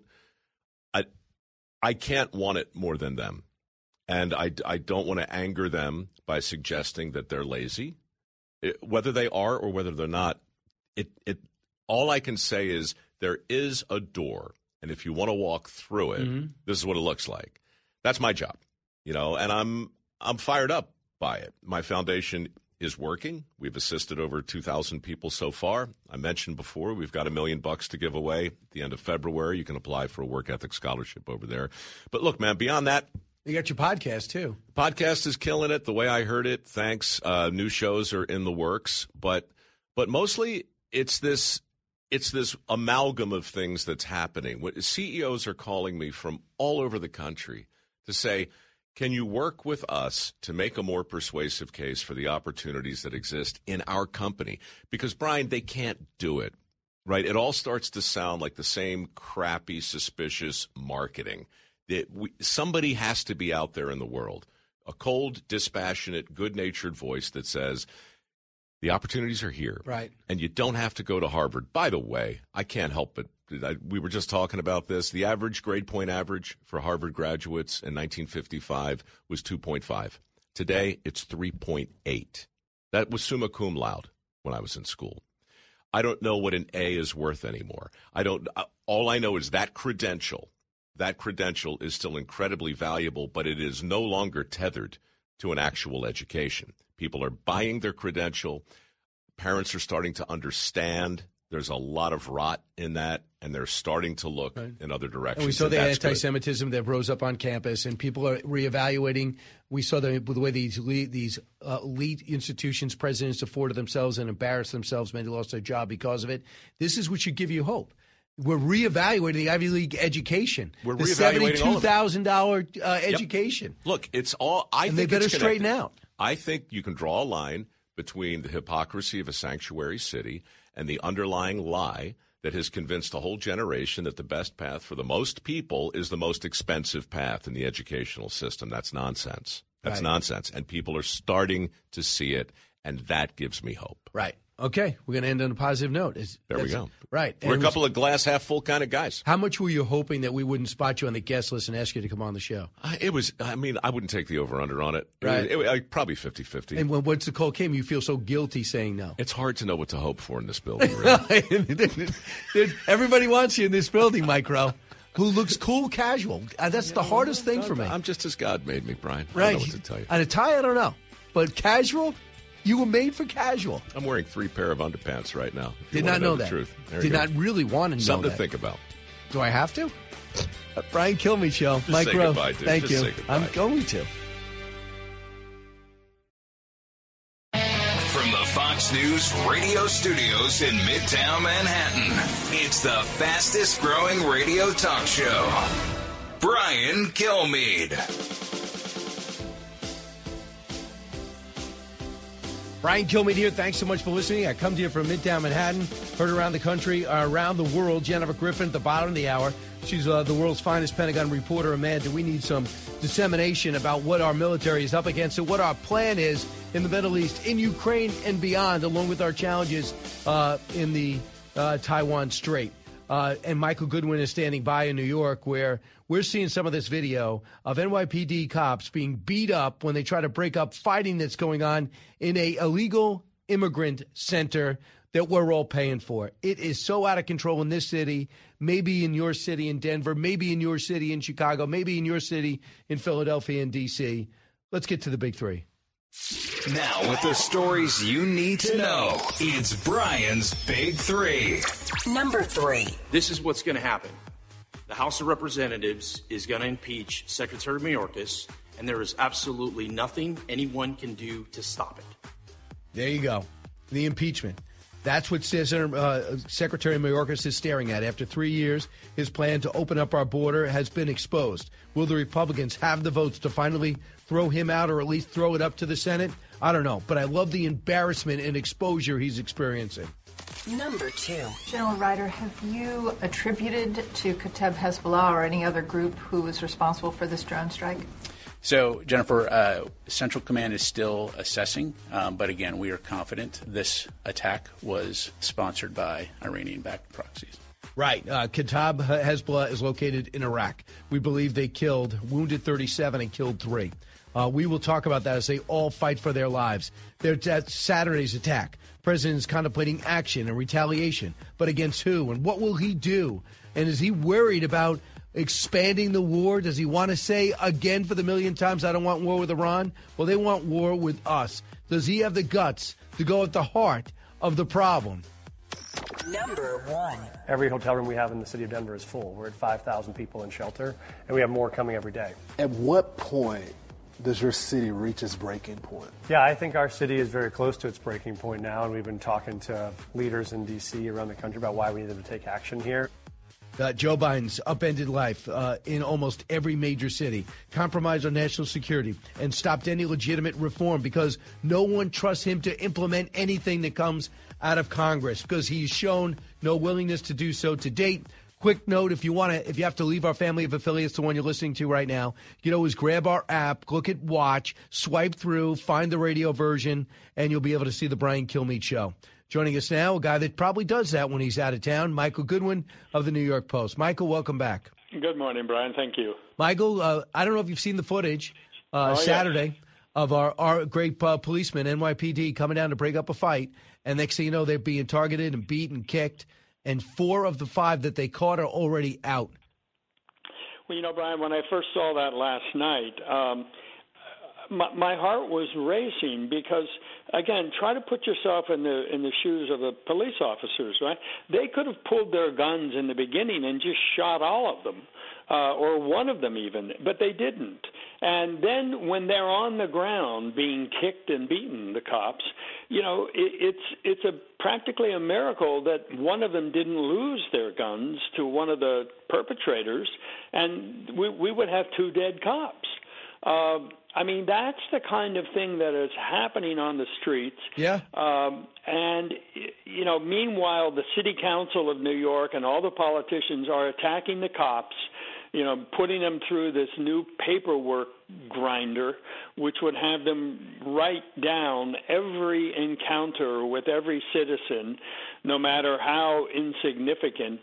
I can't want it more than them. And I don't want to anger them by suggesting that they're lazy. Whether they are or whether they're not, all I can say is there is a door. And if you want to walk through it, this is what it looks like. That's my job, and I'm fired up by it. My foundation is working. We've assisted over 2,000 people so far. I mentioned before, we've got $1 million to give away at the end of February. You can apply for a work ethic scholarship over there. But look, man, beyond that, you got your podcast, too. Podcast is killing it the way I heard it. Thanks. New shows are in the works. But mostly it's this amalgam of things that's happening. CEOs are calling me from all over the country to say, can you work with us to make a more persuasive case for the opportunities that exist in our company? Because, Brian, they can't do it right? It all starts to sound like the same crappy, suspicious marketing. Somebody has to be out there in the world, a cold, dispassionate, good-natured voice that says, the opportunities are here. Right. And you don't have to go to Harvard. By the way, I can't help but we were just talking about this. The average grade point average for Harvard graduates in 1955 was 2.5. Today, it's 3.8. That was summa cum laude when I was in school. I don't know what an A is worth anymore. All I know is that credential is still incredibly valuable, but it is no longer tethered to an actual education. People are buying their credential. Parents are starting to understand there's a lot of rot in that, and they're starting to look in other directions. And we saw the anti-Semitism that rose up on campus, and people are reevaluating. We saw the way these elite institutions, presidents afforded themselves and embarrassed themselves, many lost their job because of it. This is what should give you hope. We're reevaluating the Ivy League education. We're the reevaluating all of it. $72,000 education. Yep. Look, it's all. I think they better it's straighten out. I think you can draw a line between the hypocrisy of a sanctuary city and the underlying lie that has convinced a whole generation that the best path for the most people is the most expensive path in the educational system. That's nonsense. That's nonsense. And people are starting to see it, and that gives me hope. Right. Okay, we're going to end on a positive note. There we go. Right. We're a couple of glass half full kind of guys. How much were you hoping that we wouldn't spot you on the guest list and ask you to come on the show? I wouldn't take the over-under on it. Right. Probably 50-50. And once the call came, you feel so guilty saying no. It's hard to know what to hope for in this building, really. Everybody wants you in this building, Mike Rowe, who looks cool casual. That's the hardest thing for me. I'm just as God made me, Brian. Right. I don't know what to tell you. And a tie, I don't know. But casual? You were made for casual. I'm wearing 3 pair of underpants right now. Did not know that. Truth. Did not really want to know Something that. to think about. Do I have to? Brian Kilmeade Show. Just Mike say Rowe. goodbye, dude. Thank Just you. say goodbye. I'm going to. From the Fox News radio studios in Midtown Manhattan, it's the fastest growing radio talk show. Brian Kilmeade. Brian Kilmeade here. Thanks so much for listening. I come to you from Midtown Manhattan, heard around the country, around the world. Jennifer Griffin at the bottom of the hour. She's the world's finest Pentagon reporter. Amanda, we need some dissemination about what our military is up against and what our plan is in the Middle East, in Ukraine and beyond, along with our challenges in the Taiwan Strait. And Michael Goodwin is standing by in New York, where we're seeing some of this video of NYPD cops being beat up when they try to break up fighting that's going on in a illegal immigrant center that we're all paying for. It is so out of control in this city, maybe in your city in Denver, maybe in your city in Chicago, maybe in your city in Philadelphia and D.C. Let's get to the big three. Now, with the stories you need to know, it's Brian's Big Three. Number 3. This is what's going to happen. The House of Representatives is going to impeach Secretary Mayorkas, and there is absolutely nothing anyone can do to stop it. There you go. The impeachment. That's what Secretary Mayorkas is staring at. After 3 years, his plan to open up our border has been exposed. Will the Republicans have the votes to finally throw him out or at least throw it up to the Senate? I don't know. But I love the embarrassment and exposure he's experiencing. Number 2. General Ryder, have you attributed to Kateb Hezbollah or any other group who was responsible for this drone strike? So, Jennifer, Central Command is still assessing, but again, we are confident this attack was sponsored by Iranian-backed proxies. Right. Kateb Hezbollah is located in Iraq. We believe they wounded 37 and killed 3. We will talk about that as they all fight for their lives. That's Saturday's attack. The president is contemplating action and retaliation, but against who? And what will he do? And is he worried about expanding the war? Does he want to say again for the millionth times, I don't want war with Iran? Well, they want war with us. Does he have the guts to go at the heart of the problem? Number 1. Every hotel room we have in the city of Denver is full. We're at 5,000 people in shelter, and we have more coming every day. At what point does your city reach its breaking point? Yeah, I think our city is very close to its breaking point now, and we've been talking to leaders in D.C. around the country about why we need them to take action here. Joe Biden's upended life in almost every major city, compromised on national security, and stopped any legitimate reform because no one trusts him to implement anything that comes out of Congress because he's shown no willingness to do so to date. Quick note, if you have to leave our family of affiliates, the one you're listening to right now, you can always grab our app, look at Watch, swipe through, find the radio version, and you'll be able to see the Brian Kilmeade Show. Joining us now, a guy that probably does that when he's out of town, Michael Goodwin of the New York Post. Michael, welcome back. Good morning, Brian. Thank you. Michael, I don't know if you've seen the footage Saturday of our great policemen, NYPD, coming down to break up a fight. And next thing you know, they're being targeted and beat and kicked. And 4 of the 5 that they caught are already out. Well, Brian, when I first saw that last night, my heart was racing because, again, try to put yourself in the shoes of the police officers, right? They could have pulled their guns in the beginning and just shot all of them, or one of them even, but they didn't. And then when they're on the ground being kicked and beaten, the cops, it's practically a miracle that one of them didn't lose their guns to one of the perpetrators, and we would have 2 dead cops. That's the kind of thing that is happening on the streets. Yeah. Meanwhile, the city council of New York and all the politicians are attacking the cops, putting them through this new paperwork grinder, which would have them write down every encounter with every citizen, no matter how insignificant.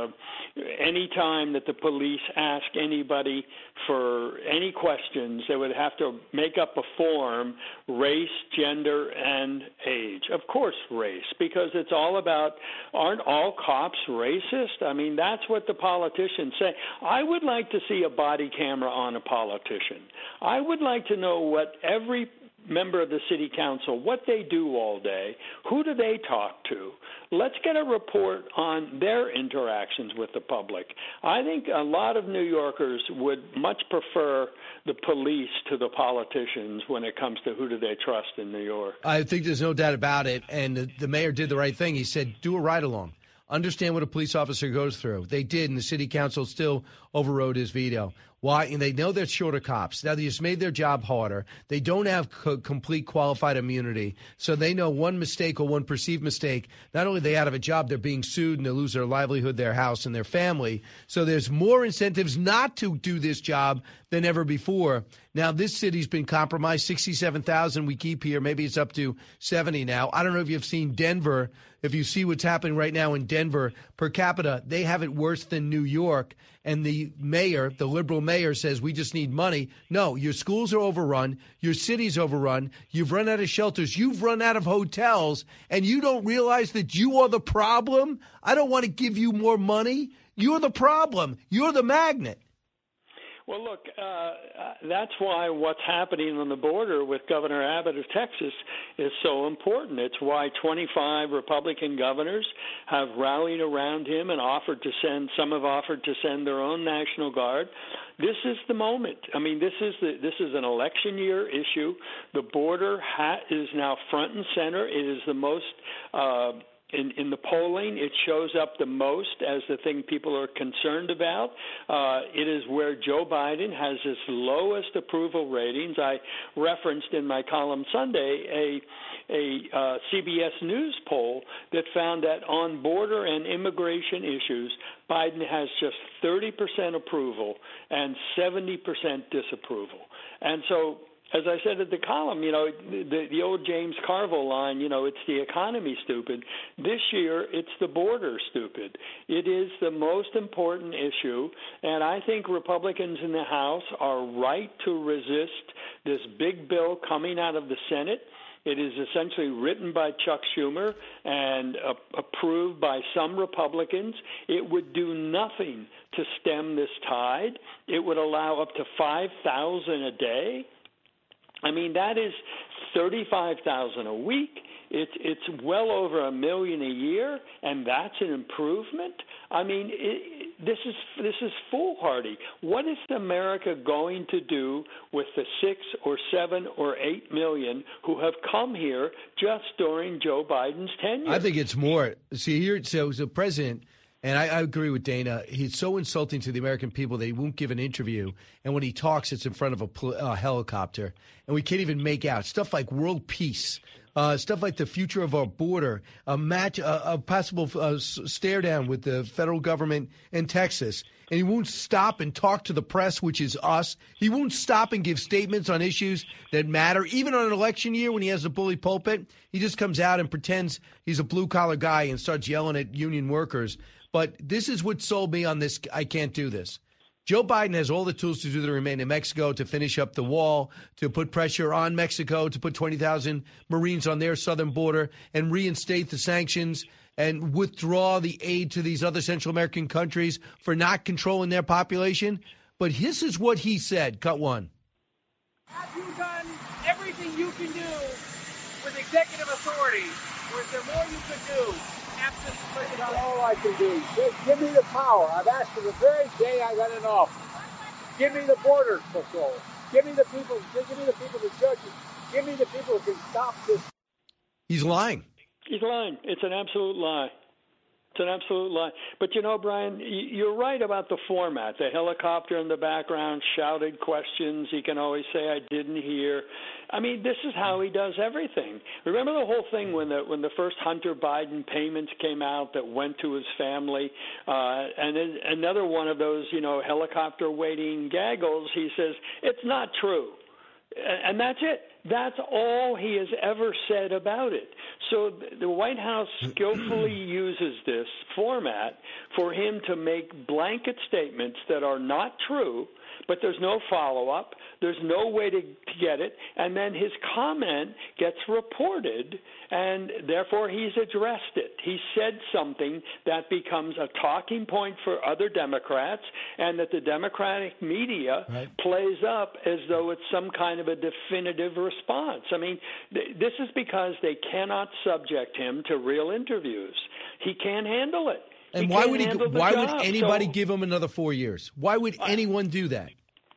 Any time that the police ask anybody for any questions, they would have to make up a form, race, gender, and age. Of course, race, because it's all about, aren't all cops racist? That's what the politicians say. I would like to see a body camera on a politician. I would like to know what every member of the city council, what they do all day, who do they talk to? Let's get a report on their interactions with the public. I think a lot of New Yorkers would much prefer the police to the politicians when it comes to who do they trust in New York. I think there's no doubt about it, and the mayor did the right thing. He said, do a ride-along. Understand what a police officer goes through. They did, and the city council still overrode his veto. Why? And they know they're shorter cops. Now, they just made their job harder. They don't have complete qualified immunity. So they know one mistake or one perceived mistake, not only are they out of a job, they're being sued and they lose their livelihood, their house, and their family. So there's more incentives not to do this job than ever before. Now, this city's been compromised. 67,000 we keep here. Maybe it's up to 70 now. I don't know if you've seen Denver. If you see what's happening right now in Denver, per capita, they have it worse than New York. And the mayor, the liberal mayor, says we just need money. No, your schools are overrun. Your city's overrun. You've run out of shelters. You've run out of hotels. And you don't realize that you are the problem? I don't want to give you more money. You're the problem. You're the magnet. Well, look, that's why what's happening on the border with Governor Abbott of Texas is so important. It's why 25 Republican governors have rallied around him and some have offered to send their own National Guard. This is the moment. This is an election year issue. The border is now front and center. It is the most in the polling, it shows up the most as the thing people are concerned about. It is where Joe Biden has his lowest approval ratings. I referenced in my column Sunday a CBS News poll that found that on border and immigration issues, Biden has just 30% approval and 70% disapproval. And so, as I said at the column, the old James Carville line, it's the economy, stupid. This year, it's the border, stupid. It is the most important issue, and I think Republicans in the House are right to resist this big bill coming out of the Senate. It is essentially written by Chuck Schumer and approved by some Republicans. It would do nothing to stem this tide. It would allow up to 5,000 a day. That is 35,000 a week. It's well over $1 million a year, and that's an improvement. This is foolhardy. What is America going to do with the 6 or 7 or 8 million who have come here just during Joe Biden's tenure? I think it's more. See, here, so the president And I agree with Dana. He's so insulting to the American people that he won't give an interview. And when he talks, it's in front of a helicopter. And we can't even make out. Stuff like world peace, stuff like the future of our border, a possible stare down with the federal government in Texas. And he won't stop and talk to the press, which is us. He won't stop and give statements on issues that matter. Even on an election year when he has a bully pulpit, he just comes out and pretends he's a blue-collar guy and starts yelling at union workers. But this is what sold me on this. I can't do this. Joe Biden has all the tools to do the remain in Mexico, to finish up the wall, to put pressure on Mexico, to put 20,000 Marines on their southern border and reinstate the sanctions and withdraw the aid to these other Central American countries for not controlling their population. But this is what he said. Cut one. Have you done everything you can do with executive authority, or is there more you could do? That's all I can do. Just give me the power. I've asked for the very day I got in office. Give me the border control. Give me the people. Give me the people, the judges. Give me the people who can stop this. He's lying. He's lying. It's an absolute lie. It's an absolute lie. But, you know, Brian, you're right about the format. The helicopter in the background, shouted questions. He can always say, I didn't hear. I mean, this is how he does everything. Remember the whole thing when the first Hunter Biden payments came out that went to his family, and then another one of those, helicopter waiting gaggles, he says, it's not true. And that's it. That's all he has ever said about it. So the White House skillfully uses this format for him to make blanket statements that are not true, but there's no follow-up. There's no way to get it. And then his comment gets reported, and therefore he's addressed it. He said something that becomes a talking point for other Democrats, and that the Democratic media plays up as though it's some kind of a definitive response. I mean, this is because they cannot subject him to real interviews. He can't handle it. And why would anybody give him another 4 years? Why would anyone do that?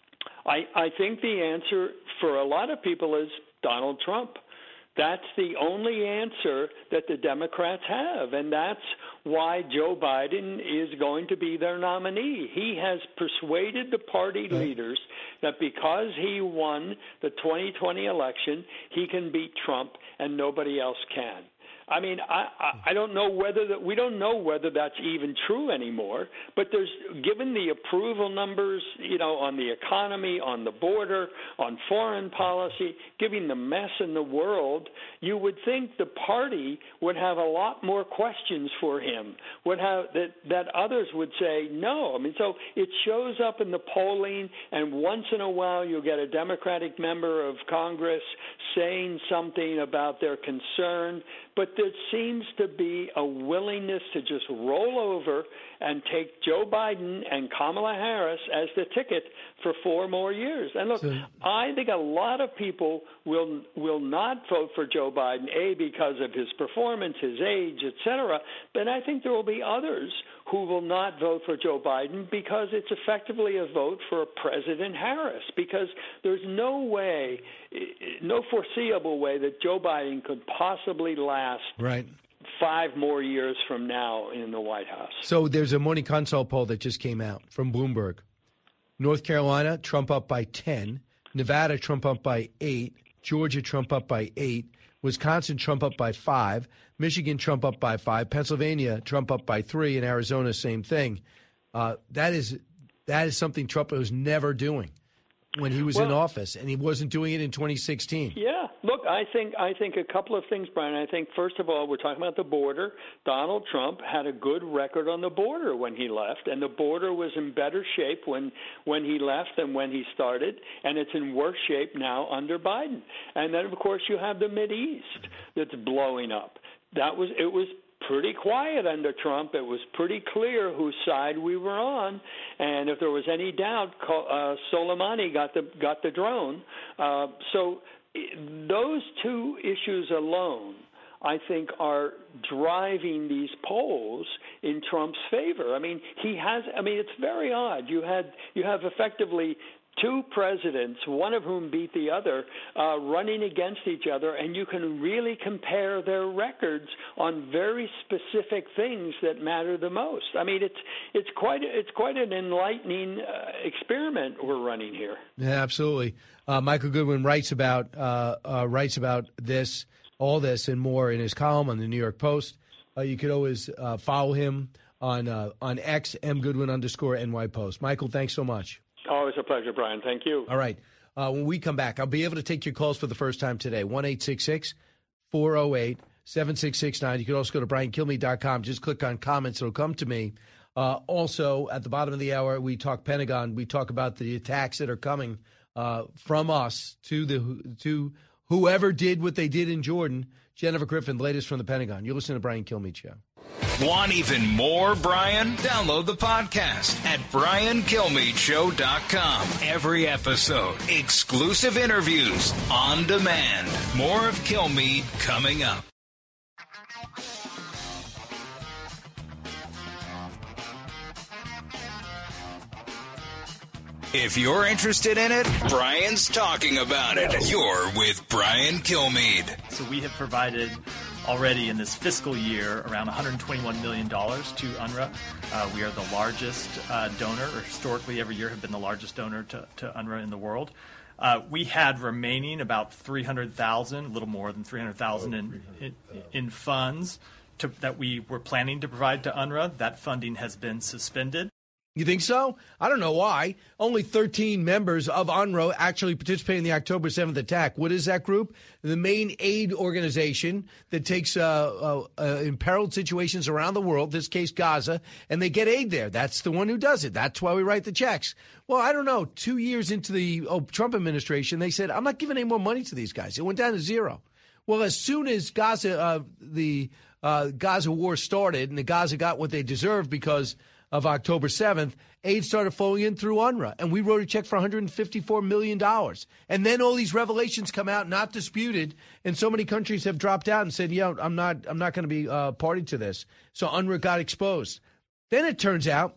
I think the answer for a lot of people is Donald Trump. That's the only answer that the Democrats have, and that's why Joe Biden is going to be their nominee. He has persuaded the party leaders that because he won the 2020 election, he can beat Trump and nobody else can. I mean, I don't know we don't know whether that's even true anymore, but given the approval numbers, on the economy, on the border, on foreign policy, given the mess in the world, you would think the party would have a lot more questions for him, that others would say no. I mean, so it shows up in the polling, and once in a while you'll get a Democratic member of Congress saying something about their concern, but there seems to be a willingness to just roll over and take Joe Biden and Kamala Harris as the ticket for 4 more years. And look, I think a lot of people will not vote for Joe Biden, because of his performance, his age, et cetera. But I think there will be others who will not vote for Joe Biden because it's effectively a vote for President Harris, because there's no foreseeable way that Joe Biden could possibly last 5 more years from now in the White House. So there's a Morning Consult poll that just came out from Bloomberg. North Carolina, Trump up by 10. Nevada, Trump up by 8. Georgia, Trump up by 8. Wisconsin, Trump up by 5. Michigan, Trump up by 5. Pennsylvania, Trump up by 3. And Arizona, same thing. That is something Trump was never doing when he was in office, and he wasn't doing it in 2016. Yeah. Look, I think a couple of things, Brian. I think, first of all, we're talking about the border. Donald Trump had a good record on the border when he left, and the border was in better shape when he left than when he started, and it's in worse shape now under Biden. And then, of course, you have the Mideast that's blowing up. It was pretty quiet under Trump. It was pretty clear whose side we were on, and if there was any doubt, Soleimani got the drone. So those two issues alone, I think, are driving these polls in Trump's favor. I mean, it's very odd. You have effectively two presidents, one of whom beat the other, running against each other, and you can really compare their records on very specific things that matter the most. I mean, it's quite an enlightening experiment we're running here. Yeah, absolutely. Michael Goodwin writes about this, all this, and more in his column on the New York Post. You could always follow him on X, @MGoodwin_NY Post. Michael, thanks so much. Always a pleasure, Brian. Thank you. All right. When we come back, I'll be able to take your calls for the first time today. 1-866-408-7669. You can also go to BrianKilmeade.com. Just click on comments. It'll come to me. Also, at the bottom of the hour, we talk Pentagon. We talk about the attacks that are coming from us to whoever did what they did in Jordan. Jennifer Griffin, latest from the Pentagon. You're listening to Brian Kilmeade Show. Want even more Brian? Download the podcast at BrianKilmeadeShow.com. Every episode, exclusive interviews on demand. More of Kilmeade coming up. If you're interested in it, Brian's talking about it. You're with Brian Kilmeade. So we have provided already in this fiscal year around $121 million to UNRWA. We are the largest donor, or historically every year have been the largest donor to UNRWA in the world. We had remaining about 300,000, a little more than 300,000 in funds that we were planning to provide to UNRWA. That funding has been suspended. You think so? I don't know why. Only 13 members of UNRWA actually participated in the October 7th attack. What is that group? The main aid organization that takes imperiled situations around the world, this case Gaza, and they get aid there. That's the one who does it. That's why we write the checks. Well, I don't know. 2 years into the Trump administration, they said, I'm not giving any more money to these guys. It went down to zero. Well, as soon as Gaza, the Gaza war started and the Gaza got what they deserved because of October 7th, aid started flowing in through UNRWA, and we wrote a check for $154 million. And then all these revelations come out, not disputed, and so many countries have dropped out and said, yeah, I'm not going to be party to this. So UNRWA got exposed. Then it turns out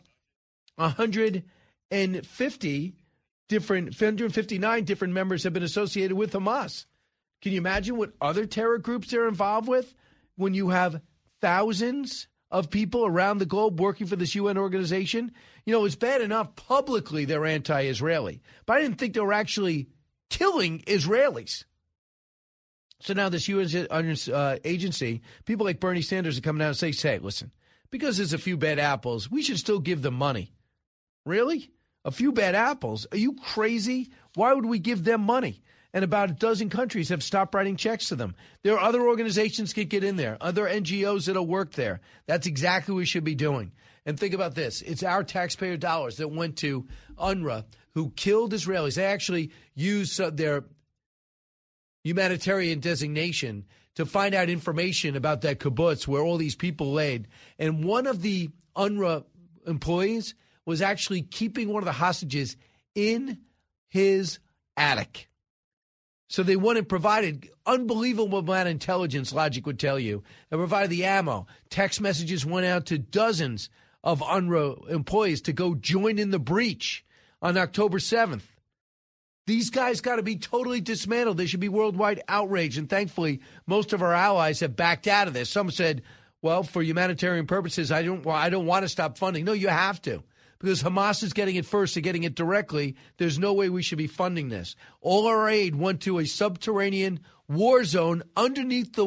159 different members have been associated with Hamas. Can you imagine what other terror groups they're involved with when you have thousands of people around the globe working for this UN organization? You know, it's bad enough publicly they're anti-Israeli, but I didn't think they were actually killing Israelis. So now this UN agency, people like Bernie Sanders are coming out and say, listen, because there's a few bad apples, we should still give them money. Really? A few bad apples? Are you crazy? Why would we give them money? And about a dozen countries have stopped writing checks to them. There are other organizations that get in there, other NGOs that'll work there. That's exactly what we should be doing. And think about this. It's our taxpayer dollars that went to UNRWA, who killed Israelis. They actually used their humanitarian designation to find out information about that kibbutz where all these people laid. And one of the UNRWA employees was actually keeping one of the hostages in his attic. So they went and provided unbelievable amount of intelligence, logic would tell you. They provided the ammo. Text messages went out to dozens of UNRWA employees to go join in the breach on October 7th. These guys got to be totally dismantled. There should be worldwide outrage. And thankfully, most of our allies have backed out of this. Some said, well, for humanitarian purposes, I don't want to stop funding. No, you have to. Because Hamas is getting it first, they're getting it directly. There's no way we should be funding this. All our aid went to a subterranean war zone underneath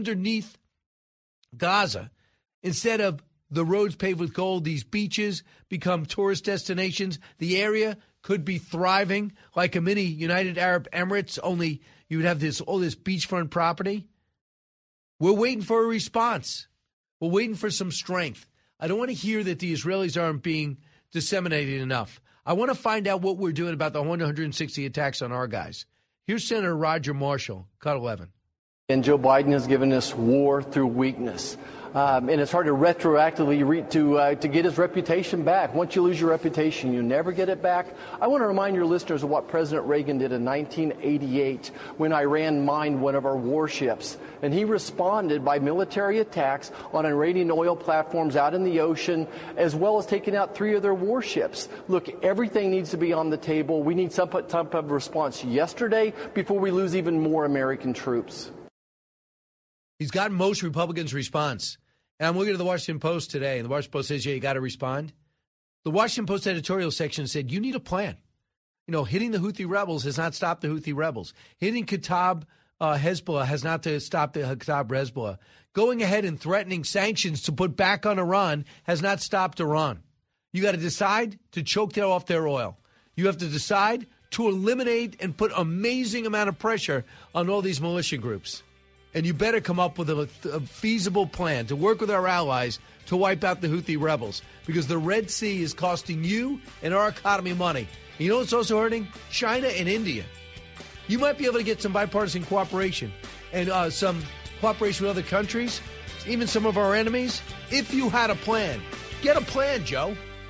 Gaza. Instead of the roads paved with gold, these beaches become tourist destinations. The area could be thriving like a mini United Arab Emirates, only you would have all this beachfront property. We're waiting for a response. We're waiting for some strength. I don't want to hear that the Israelis aren't being disseminated enough. I want to find out what we're doing about the 160 attacks on our guys. Here's Senator Roger Marshall, cut 11. And Joe Biden has given us war through weakness. And it's hard to retroactively to get his reputation back. Once you lose your reputation, you never get it back. I want to remind your listeners of what President Reagan did in 1988 when Iran mined one of our warships. And he responded by military attacks on Iranian oil platforms out in the ocean, as well as taking out 3 of their warships. Look, everything needs to be on the table. We need some type of response yesterday before we lose even more American troops. He's gotten most Republicans' response. And I'm looking at the Washington Post today, and the Washington Post says, yeah, you got to respond. The Washington Post editorial section said, you need a plan. You know, hitting the Houthi rebels has not stopped the Houthi rebels. Hitting Kataib Hezbollah has not stopped the Kataib Hezbollah. Going ahead and threatening sanctions to put back on Iran has not stopped Iran. You got to decide to choke off their oil. You have to decide to eliminate and put amazing amount of pressure on all these militia groups. And you better come up with a feasible plan to work with our allies to wipe out the Houthi rebels, because the Red Sea is costing you and our economy money. And you know what's also hurting? China and India. You might be able to get some bipartisan cooperation and some cooperation with other countries, even some of our enemies, if you had a plan. Get a plan, Joe.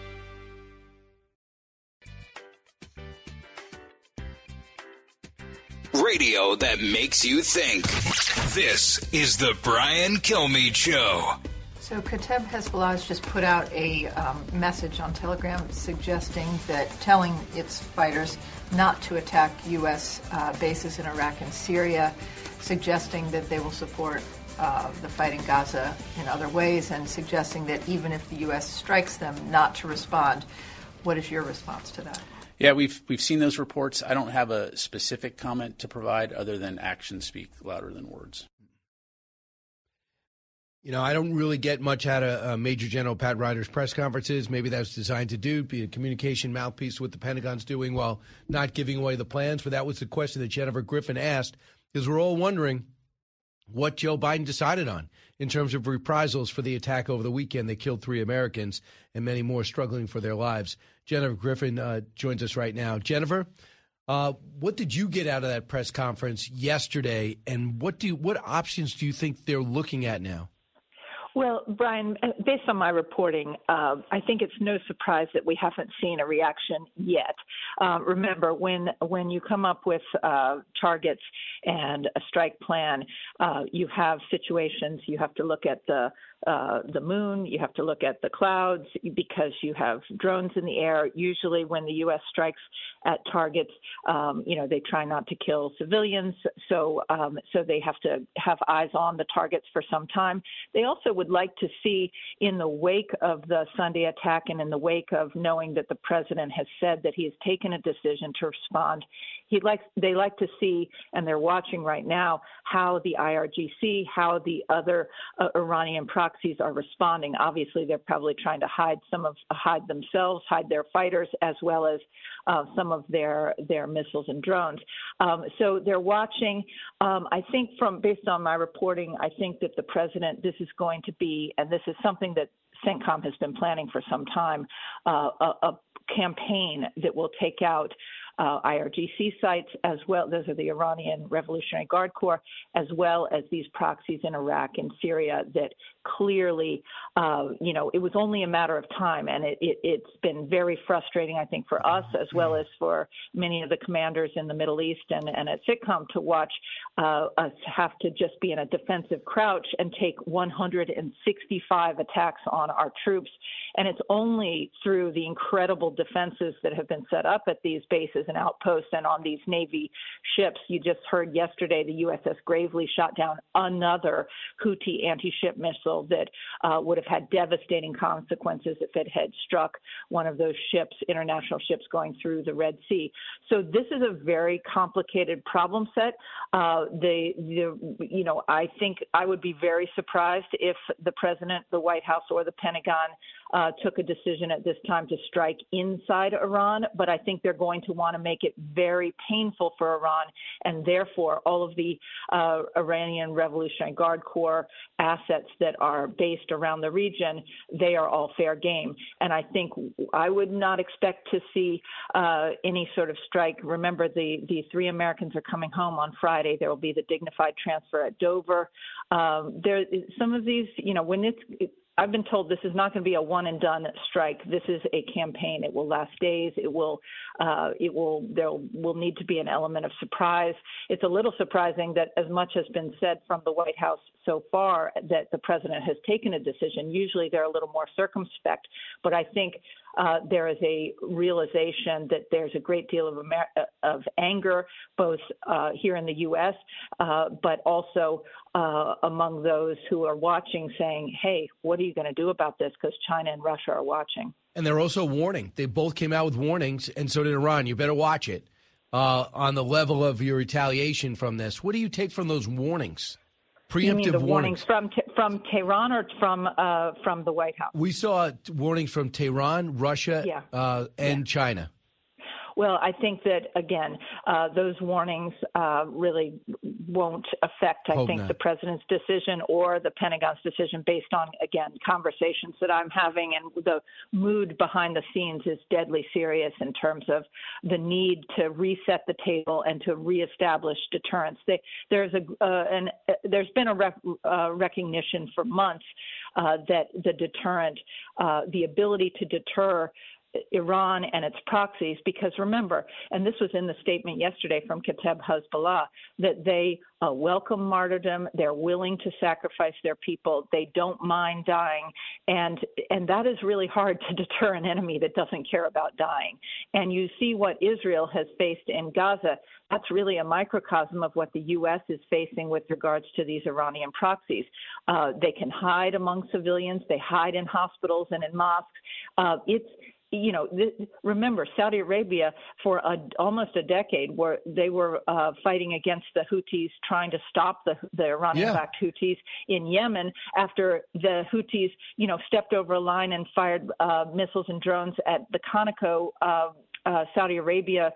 Radio that makes you think. This is the Brian Kilmeade Show. So Kataib Hezbollah has just put out a message on Telegram telling its fighters not to attack U.S. bases in Iraq and Syria, suggesting that they will support the fight in Gaza in other ways, and suggesting that even if the U.S. strikes them, not to respond. What is your response to that? Yeah, we've seen those reports. I don't have a specific comment to provide other than actions speak louder than words. You know, I don't really get much out of Major General Pat Ryder's press conferences. Maybe that's designed to be a communication mouthpiece, what the Pentagon's doing while not giving away the plans. But that was the question that Jennifer Griffin asked, because we're all wondering what Joe Biden decided on in terms of reprisals for the attack over the weekend that killed 3 Americans and many more struggling for their lives. Jennifer Griffin joins us right now. Jennifer, what did you get out of that press conference yesterday, and what options do you think they're looking at now? Well, Brian, based on my reporting, I think it's no surprise that we haven't seen a reaction yet. Remember, when you come up with targets and a strike plan, you have situations. You have to look at the moon. You have to look at the clouds, because you have drones in the air. Usually when the U.S. strikes at targets, they try not to kill civilians. So they have to have eyes on the targets for some time. They also would like to see, in the wake of the Sunday attack and in the wake of knowing that the president has said that he has taken a decision to respond, they like to see, and they're watching right now, how the IRGC, how the other Iranian proxies are responding. Obviously, they're probably trying to hide themselves, hide their fighters, as well as some of their missiles and drones. So they're watching. I think based on my reporting, I think that the president, this is going to be, and this is something that CENTCOM has been planning for some time, a campaign that will take out IRGC sites, as well. Those are the Iranian Revolutionary Guard Corps, as well as these proxies in Iraq and Syria that clearly, it was only a matter of time. And it's been very frustrating, I think, for us, as well as for many of the commanders in the Middle East and at CENTCOM, to watch us have to just be in a defensive crouch and take 165 attacks on our troops. And it's only through the incredible defenses that have been set up at these bases and outposts and on these Navy ships. You just heard yesterday the USS Gravely shot down another Houthi anti-ship missile that would have had devastating consequences if it had struck one of those ships, international ships going through the Red Sea. So this is a very complicated problem set. I think I would be very surprised if the president, the White House, or the Pentagon took a decision at this time to strike inside Iran, but I think they're going to want to make it very painful for Iran, and therefore all of the Iranian Revolutionary Guard Corps assets that are based around the region, they are all fair game. And I think I would not expect to see any sort of strike. Remember, the 3 Americans are coming home on Friday. There will be the dignified transfer at Dover. Some of these, when I've been told this is not going to be a one and done strike. This is a campaign. It will last days. There will need to be an element of surprise. It's a little surprising that as much has been said from the White House so far that the president has taken a decision. Usually they're a little more circumspect, but I think there is a realization that there's a great deal of anger, both here in the U.S., but also among those who are watching, saying, hey, what are you going to do about this? Because China and Russia are watching. And they're also warning. They both came out with warnings, and so did Iran. You better watch it on the level of your retaliation from this. What do you take from those warnings? Preemptive you mean the warnings from Tehran or from the White House? We saw warnings from Tehran, Russia, and China. Well, I think that, again, those warnings really won't affect, I think, the president's decision or the Pentagon's decision based on, again, conversations that I'm having. And the mood behind the scenes is deadly serious in terms of the need to reset the table and to reestablish deterrence. There's been a recognition for months that the deterrent, the ability to deter Iran and its proxies, because remember, and this was in the statement yesterday from Kateb Hezbollah, that they welcome martyrdom, they're willing to sacrifice their people, they don't mind dying, and that is really hard to deter an enemy that doesn't care about dying. And you see what Israel has faced in Gaza. That's really a microcosm of what the U.S. is facing with regards to these Iranian proxies. They can hide among civilians, they hide in hospitals and in mosques. Remember, Saudi Arabia for almost a decade where they were fighting against the Houthis, trying to stop the Iranian-backed Houthis in Yemen after the Houthis, stepped over a line and fired missiles and drones at the Conoco Saudi Arabia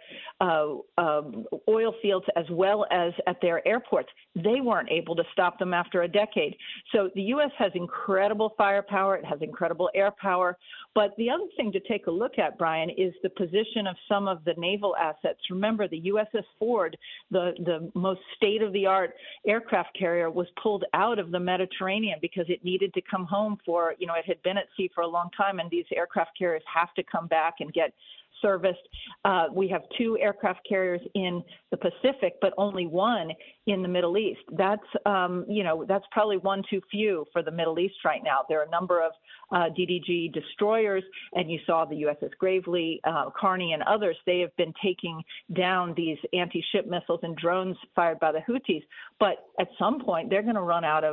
oil fields as well as at their airports. They weren't able to stop them after a decade. So the U.S. has incredible firepower. It has incredible air power. But the other thing to take a look at, Brian, is the position of some of the naval assets. Remember, the USS Ford, the most state-of-the-art aircraft carrier, was pulled out of the Mediterranean because it needed to come home for, it had been at sea for a long time, and these aircraft carriers have to come back and get serviced. We have 2 aircraft carriers in the Pacific, but only 1 in the Middle East. That's probably one too few for the Middle East right now. There are a number of DDG destroyers, and you saw the USS Gravely, Carney, and others. They have been taking down these anti-ship missiles and drones fired by the Houthis. But at some point, they're going to run out of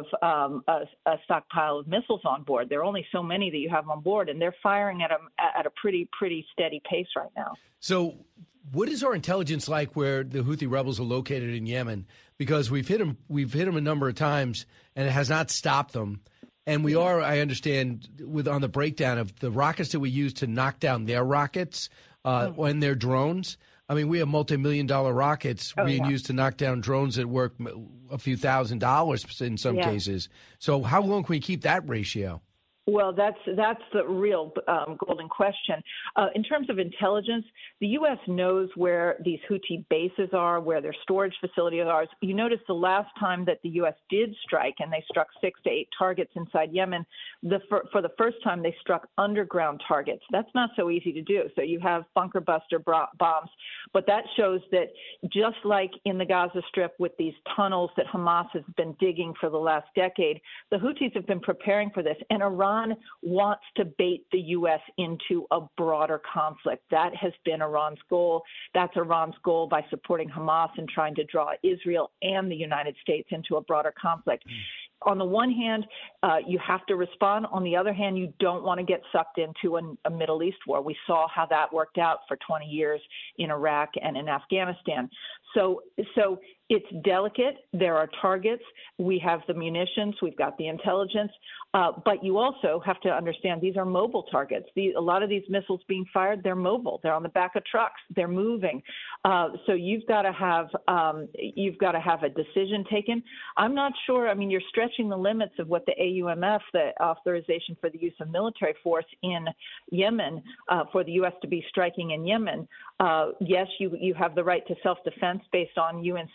a stockpile of missiles on board. There are only so many that you have on board, and they're firing at them at a pretty steady pace right now. So what is our intelligence like where the Houthi rebels are located in Yemen? Because we've hit them a number of times, and it has not stopped them. And we are, I understand, on the breakdown of the rockets that we use to knock down their rockets and their drones. I mean, we have multi-million-dollar rockets being used to knock down drones that work a few $1,000s in some cases. So how long can we keep that ratio? Well, that's the real golden question. In terms of intelligence, the U.S. knows where these Houthi bases are, where their storage facilities are. You notice the last time that the U.S. did strike, and they struck 6 to 8 targets inside Yemen, for the first time they struck underground targets. That's not so easy to do. So you have bunker buster bombs, but that shows that just like in the Gaza Strip with these tunnels that Hamas has been digging for the last decade, the Houthis have been preparing for this, and Iran wants to bait the U.S. into a broader conflict. That has been Iran's goal. That's Iran's goal by supporting Hamas and trying to draw Israel and the United States into a broader conflict. On the one hand, you have to respond. On the other hand, you don't want to get sucked into a Middle East war. We saw how that worked out for 20 years in Iraq and in Afghanistan. So It's delicate. There are targets. We have the munitions. We've got the intelligence. But you also have to understand these are mobile targets. A lot of these missiles being fired, they're mobile. They're on the back of trucks. They're moving. So you've got to have a decision taken. I'm not sure. I mean, you're stretching the limits of what the AUMF, the authorization for the use of military force in Yemen, for the U.S. to be striking in Yemen. Yes, you have the right to self-defense based on UN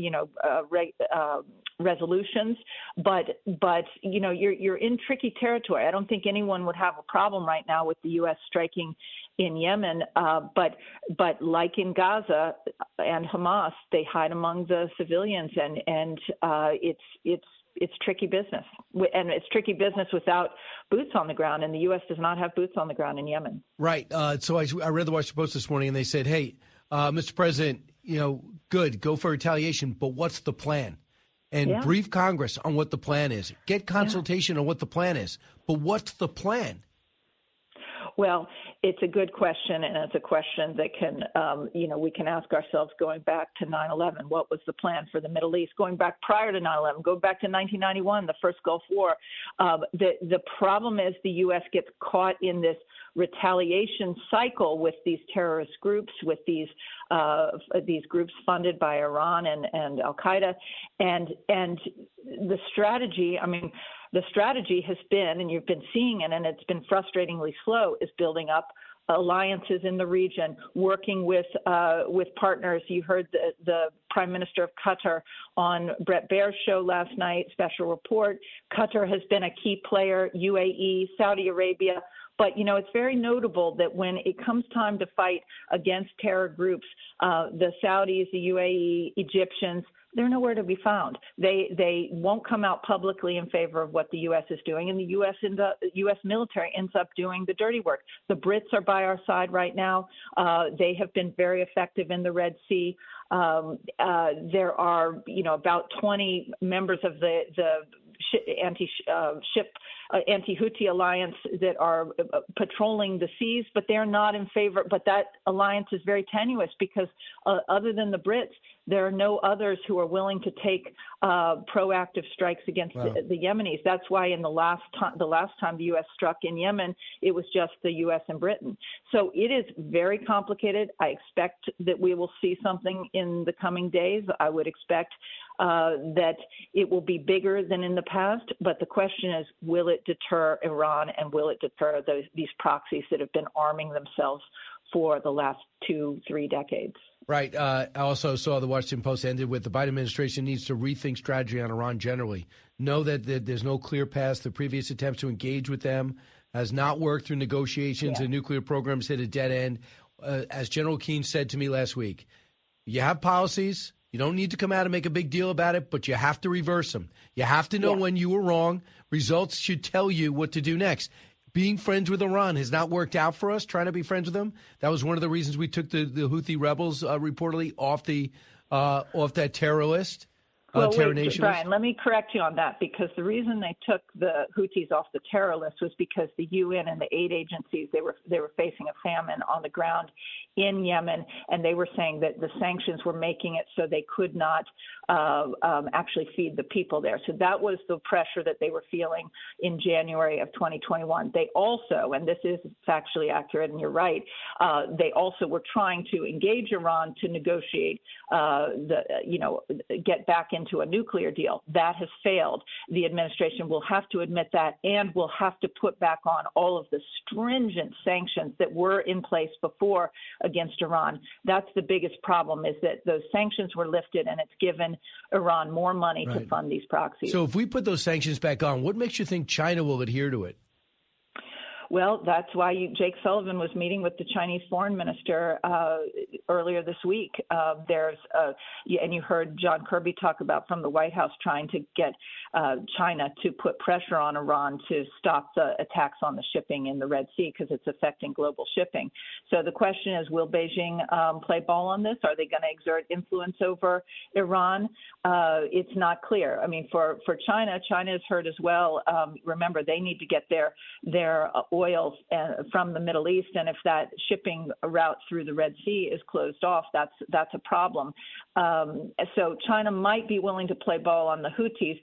resolutions, but you're in tricky territory. I don't think anyone would have a problem right now with the U.S. striking in Yemen, but like in Gaza and Hamas, they hide among the civilians, and it's tricky business, and it's tricky business without boots on the ground, and the U.S. does not have boots on the ground in Yemen. Right. So I read the Washington Post this morning, and they said, hey, Mr. President, good, go for retaliation, but what's the plan? And brief Congress on what the plan is. Get consultation on what the plan is. But what's the plan? Well, it's a good question, and it's a question that can, we can ask ourselves going back to 9/11. What was the plan for the Middle East? Going back prior to 9/11, go back to 1991, the first Gulf War. The problem is the U.S. gets caught in this retaliation cycle with these terrorist groups, with these groups funded by Iran and Al Qaeda, and the strategy. I mean, the strategy has been, and you've been seeing it, and it's been frustratingly slow, is building up alliances in the region, working with partners. You heard the Prime Minister of Qatar on Bret Baier's show last night, special report. Qatar has been a key player, UAE, Saudi Arabia. But, it's very notable that when it comes time to fight against terror groups, the Saudis, the UAE, Egyptians, they're nowhere to be found. They won't come out publicly in favor of what the U.S. is doing, and the U.S. military ends up doing the dirty work. The Brits are by our side right now. They have been very effective in the Red Sea. There are, about 20 members of the anti-Houthi alliance that are patrolling the seas, but they're not in favor. But that alliance is very tenuous because other than the Brits, there are no others who are willing to take proactive strikes against the Yemenis. That's why in the last time the U.S. struck in Yemen, it was just the U.S. and Britain. So it is very complicated. I expect that we will see something in the coming days. I would expect that it will be bigger than in the past. But the question is, will it deter Iran, and will it deter these proxies that have been arming themselves for the last 2-3 decades? Right. I also saw the Washington Post ended with the Biden administration needs to rethink strategy on Iran generally. Know that there's no clear path. The previous attempts to engage with them has not worked through negotiations. The nuclear programs hit a dead end. As General Keane said to me last week, you have policies. You don't need to come out and make a big deal about it, but you have to reverse them. You have to know when you were wrong. Results should tell you what to do next. Being friends with Iran has not worked out for us, trying to be friends with them. That was one of the reasons we took the Houthi rebels reportedly off that terror list. Brian, let me correct you on that, because the reason they took the Houthis off the terror list was because the UN and the aid agencies, they were facing a famine on the ground in Yemen, and they were saying that the sanctions were making it so they could not actually feed the people there. So that was the pressure that they were feeling in January of 2021. They also, and this is factually accurate, and you're right, they also were trying to engage Iran to negotiate, get back into a nuclear deal. That has failed. The administration will have to admit that, and will have to put back on all of the stringent sanctions that were in place before against Iran. That's the biggest problem, is that those sanctions were lifted, and it's given Iran more money to fund these proxies. So if we put those sanctions back on, what makes you think China will adhere to it? Well, that's why Jake Sullivan was meeting with the Chinese foreign minister earlier this week. And you heard John Kirby talk about from the White House trying to get China to put pressure on Iran to stop the attacks on the shipping in the Red Sea, because it's affecting global shipping. So the question is, will Beijing play ball on this? Are they going to exert influence over Iran? It's not clear. I mean, for China, China is hurt as well. Remember, they need to get their oil from the Middle East, and if that shipping route through the Red Sea is closed off, that's a problem. So China might be willing to play ball on the Houthis.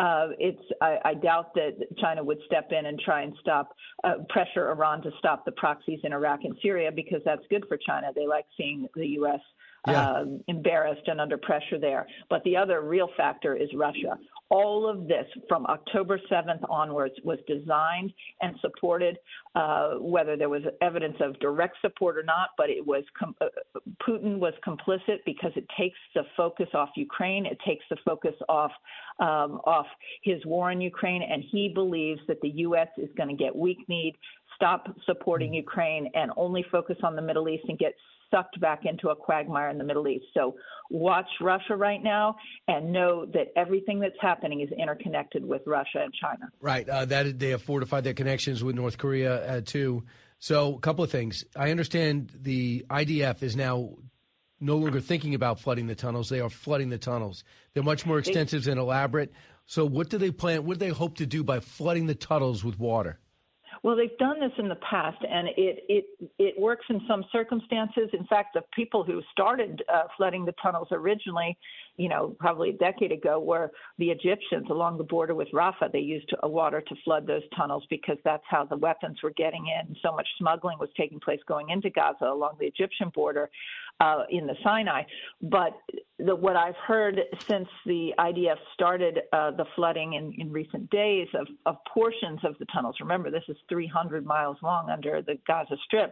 I doubt that China would step in and try and pressure Iran to stop the proxies in Iraq and Syria, because that's good for China. They like seeing the U.S. Embarrassed and under pressure there. But the other real factor is Russia. All of this from October 7th onwards was designed and supported, whether there was evidence of direct support or not, but it was Putin was complicit because it takes the focus off Ukraine. It takes the focus off his war in Ukraine, and he believes that the U.S. is going to get weak-kneed, stop supporting Ukraine, and only focus on the Middle East and get sucked back into a quagmire in the Middle East. So watch Russia right now and know that everything that's happening is interconnected with Russia and China. Right. That they have fortified their connections with North Korea, too. So a couple of things. I understand the IDF is now no longer thinking about flooding the tunnels. They are flooding the tunnels. They're much more extensive and elaborate. So what do they plan? What do they hope to do by flooding the tunnels with water? Well, they've done this in the past, and it works in some circumstances. In fact, the people who started flooding the tunnels originally, probably a decade ago, were the Egyptians along the border with Rafah. They used water to flood those tunnels because that's how the weapons were getting in. So much smuggling was taking place going into Gaza along the Egyptian border in the Sinai. But what I've heard since the IDF started the flooding in recent days of portions of the tunnels, remember this is 300 miles long under the Gaza Strip,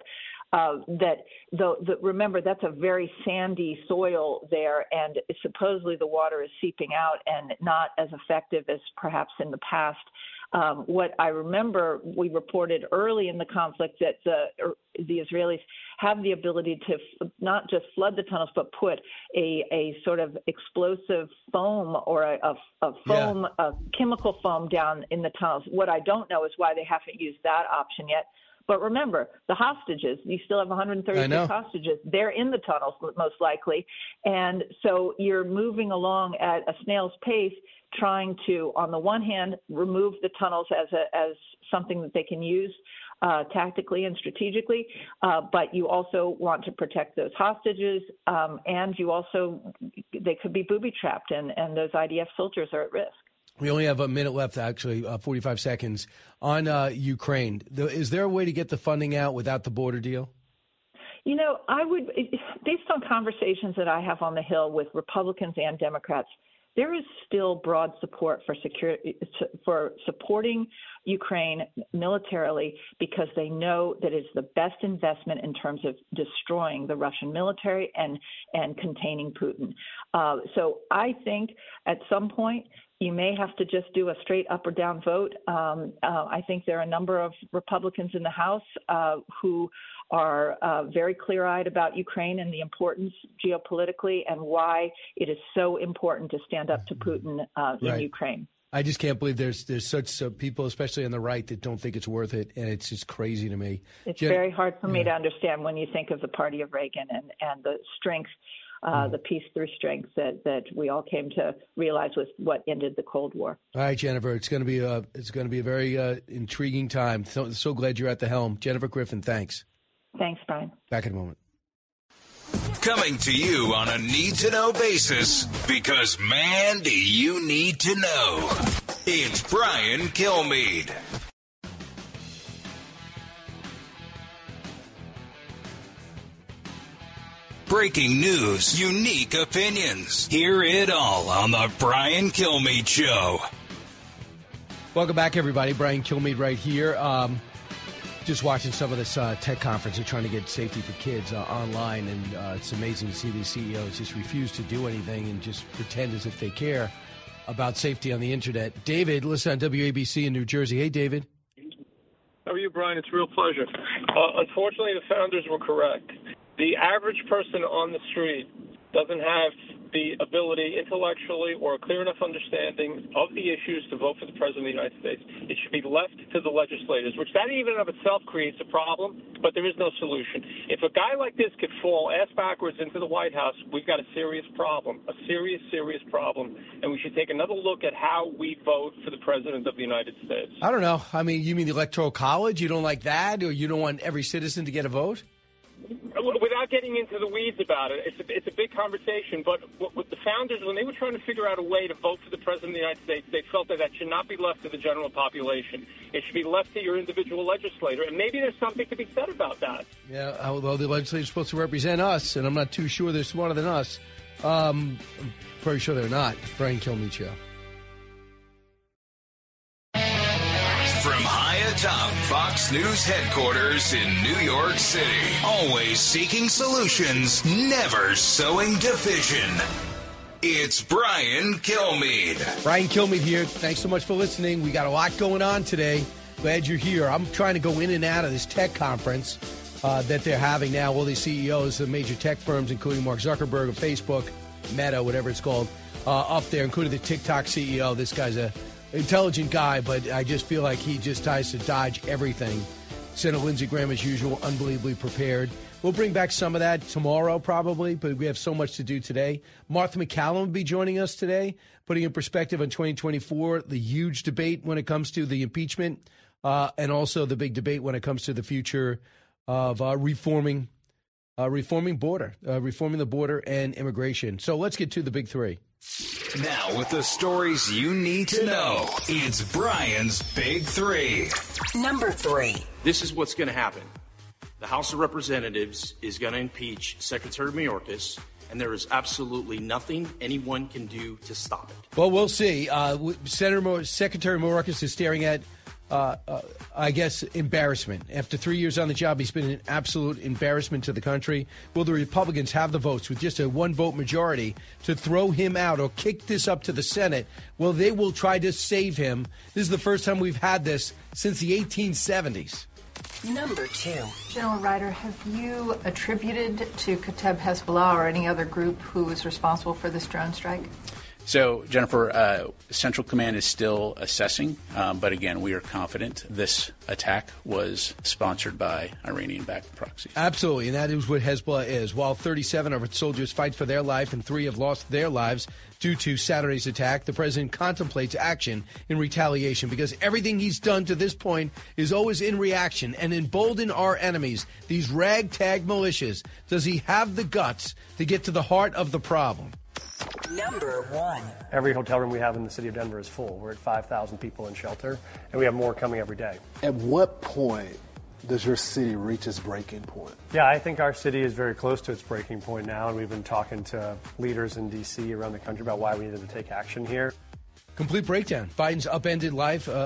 remember that's a very sandy soil there, and supposedly the water is seeping out and not as effective as perhaps in the past. What I remember, we reported early in the conflict that the Israelis have the ability to not just flood the tunnels, but put a sort of explosive foam or a foam, a chemical foam down in the tunnels. What I don't know is why they haven't used that option yet. But remember, the hostages, you still have 136 hostages. They're in the tunnels, most likely. And so you're moving along at a snail's pace, trying to, on the one hand, remove the tunnels as something that they can use tactically and strategically, but you also want to protect those hostages, and they could be booby-trapped, and those IDF soldiers are at risk. We only have a minute left, actually, 45 seconds. On Ukraine, is there a way to get the funding out without the border deal? I would, based on conversations that I have on the Hill with Republicans and Democrats, there is still broad support for supporting Ukraine militarily because they know that it's the best investment in terms of destroying the Russian military and containing Putin. So I think at some point you may have to just do a straight up or down vote. I think there are a number of Republicans in the House who are very clear-eyed about Ukraine and the importance geopolitically and why it is so important to stand up to Putin in Ukraine. I just can't believe there's such people, especially on the right, that don't think it's worth it, and it's just crazy to me. It's very hard for me to understand when you think of the party of Reagan and the strength, the peace through strength that we all came to realize was what ended the Cold War. All right, Jennifer, it's going to be a very intriguing time. So glad you're at the helm, Jennifer Griffin. Thanks. Thanks, Brian. Back in a moment. Coming to you on a need-to-know basis, because, man, do you need to know. It's Brian Kilmeade. Breaking news, unique opinions. Hear it all on the Brian Kilmeade Show. Welcome back, everybody. Brian Kilmeade right here. Just watching some of this tech conference. They're trying to get safety for kids online, and it's amazing to see these CEOs just refuse to do anything and just pretend as if they care about safety on the internet. David, listen on WABC in New Jersey. Hey, David. How are you, Brian? It's a real pleasure. Unfortunately, the founders were correct. The average person on the street doesn't have the ability intellectually or a clear enough understanding of the issues to vote for the President of the United States. It should be left to the legislators, which that even of itself creates a problem, but there is no solution. If a guy like this could fall ass backwards into the White House, we've got a serious problem, a serious, serious problem, and we should take another look at how we vote for the President of the United States. I don't know. I mean, you mean the Electoral College? You don't like that, or you don't want every citizen to get a vote? Without getting into the weeds about it, it's a big conversation, but what the founders, when they were trying to figure out a way to vote for the President of the United States, they felt that should not be left to the general population. It should be left to your individual legislator, and maybe there's something to be said about that. Yeah, well, the legislature is supposed to represent us, and I'm not too sure they're smarter than us. I'm pretty sure they're not. Brian Kilmeade Show. From high atop Fox News headquarters in New York City, always seeking solutions, never sowing division. It's Brian Kilmeade. Brian Kilmeade here. Thanks so much for listening. We got a lot going on today. Glad you're here. I'm trying to go in and out of this tech conference that they're having now. All these CEOs of major tech firms, including Mark Zuckerberg of Facebook, Meta, whatever it's called, up there, including the TikTok CEO. This guy's a intelligent guy, but I just feel like he just tries to dodge everything. Senator Lindsey Graham, as usual, unbelievably prepared. We'll bring back some of that tomorrow, probably, but we have so much to do today. Martha MacCallum will be joining us today, putting in perspective on 2024, the huge debate when it comes to the impeachment, and also the big debate when it comes to the future of reforming the border and immigration. So let's get to the big three. Now, with the stories you need to know, it's Brian's Big Three. Number 3. This is what's going to happen. The House of Representatives is going to impeach Secretary Mayorkas, and there is absolutely nothing anyone can do to stop it. Well, we'll see. Secretary Mayorkas is staring at, I guess, embarrassment. After 3 years on the job, he's been an absolute embarrassment to the country. Will the Republicans have the votes with just a one-vote majority to throw him out or kick this up to the Senate? Well, they will try to save him. This is the first time we've had this since the 1870s. Number 2. General Ryder, have you attributed to Kateb Hezbollah or any other group who was responsible for this drone strike? So, Jennifer, Central Command is still assessing, but again, we are confident this attack was sponsored by Iranian-backed proxies. Absolutely, and that is what Hezbollah is. While 37 of its soldiers fight for their life and 3 have lost their lives due to Saturday's attack, the president contemplates action in retaliation because everything he's done to this point is always in reaction and embolden our enemies, these ragtag militias. Does he have the guts to get to the heart of the problem? Number 1. Every hotel room we have in the city of Denver is full. We're at 5,000 people in shelter, and we have more coming every day. At what point does your city reach its breaking point? Yeah, I think our city is very close to its breaking point now, and we've been talking to leaders in D.C. around the country about why we needed to take action here. Complete breakdown. Biden's upended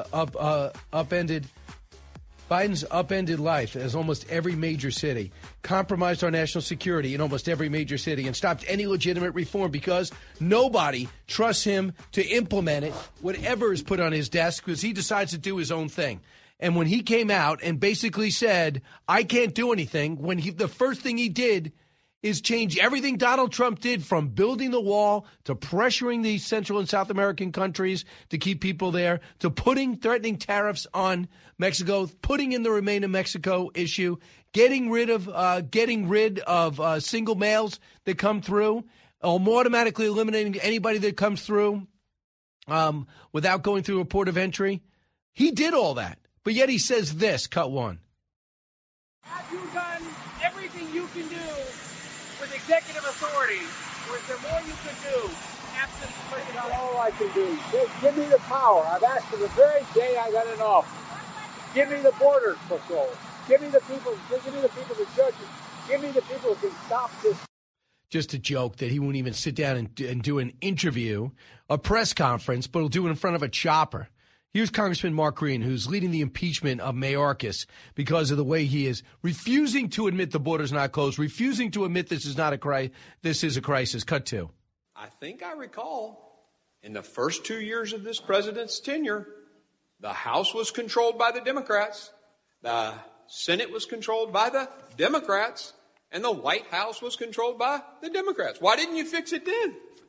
life as almost every major city, compromised our national security in almost every major city, and stopped any legitimate reform because nobody trusts him to implement it, whatever is put on his desk, because he decides to do his own thing. And when he came out and basically said, I can't do anything, the first thing he did is change everything Donald Trump did, from building the wall to pressuring the Central and South American countries to keep people there, to threatening tariffs on Mexico, putting in the Remain in Mexico issue, getting rid of single males that come through, automatically eliminating anybody that comes through without going through a port of entry. He did all that, but yet he says this, cut 1. Have you done everything you can do with executive authority, or is there more you can do? Absent That's all I can do. Just give me the power. I've asked for the very day I got in office. Give me the border patrol. Give me the people. Give me the people, the judges. Give me the people who can stop this. Just a joke that he won't even sit down and do an interview, a press conference, but he'll do it in front of a chopper. Here's Congressman Mark Green, who's leading the impeachment of Mayorkas because of the way he is refusing to admit the border's not closed, refusing to admit this is a crisis. Cut 2. I think I recall in the first 2 years of this president's tenure, the House was controlled by the Democrats, the Senate was controlled by the Democrats, and the White House was controlled by the Democrats. Why didn't you fix it then?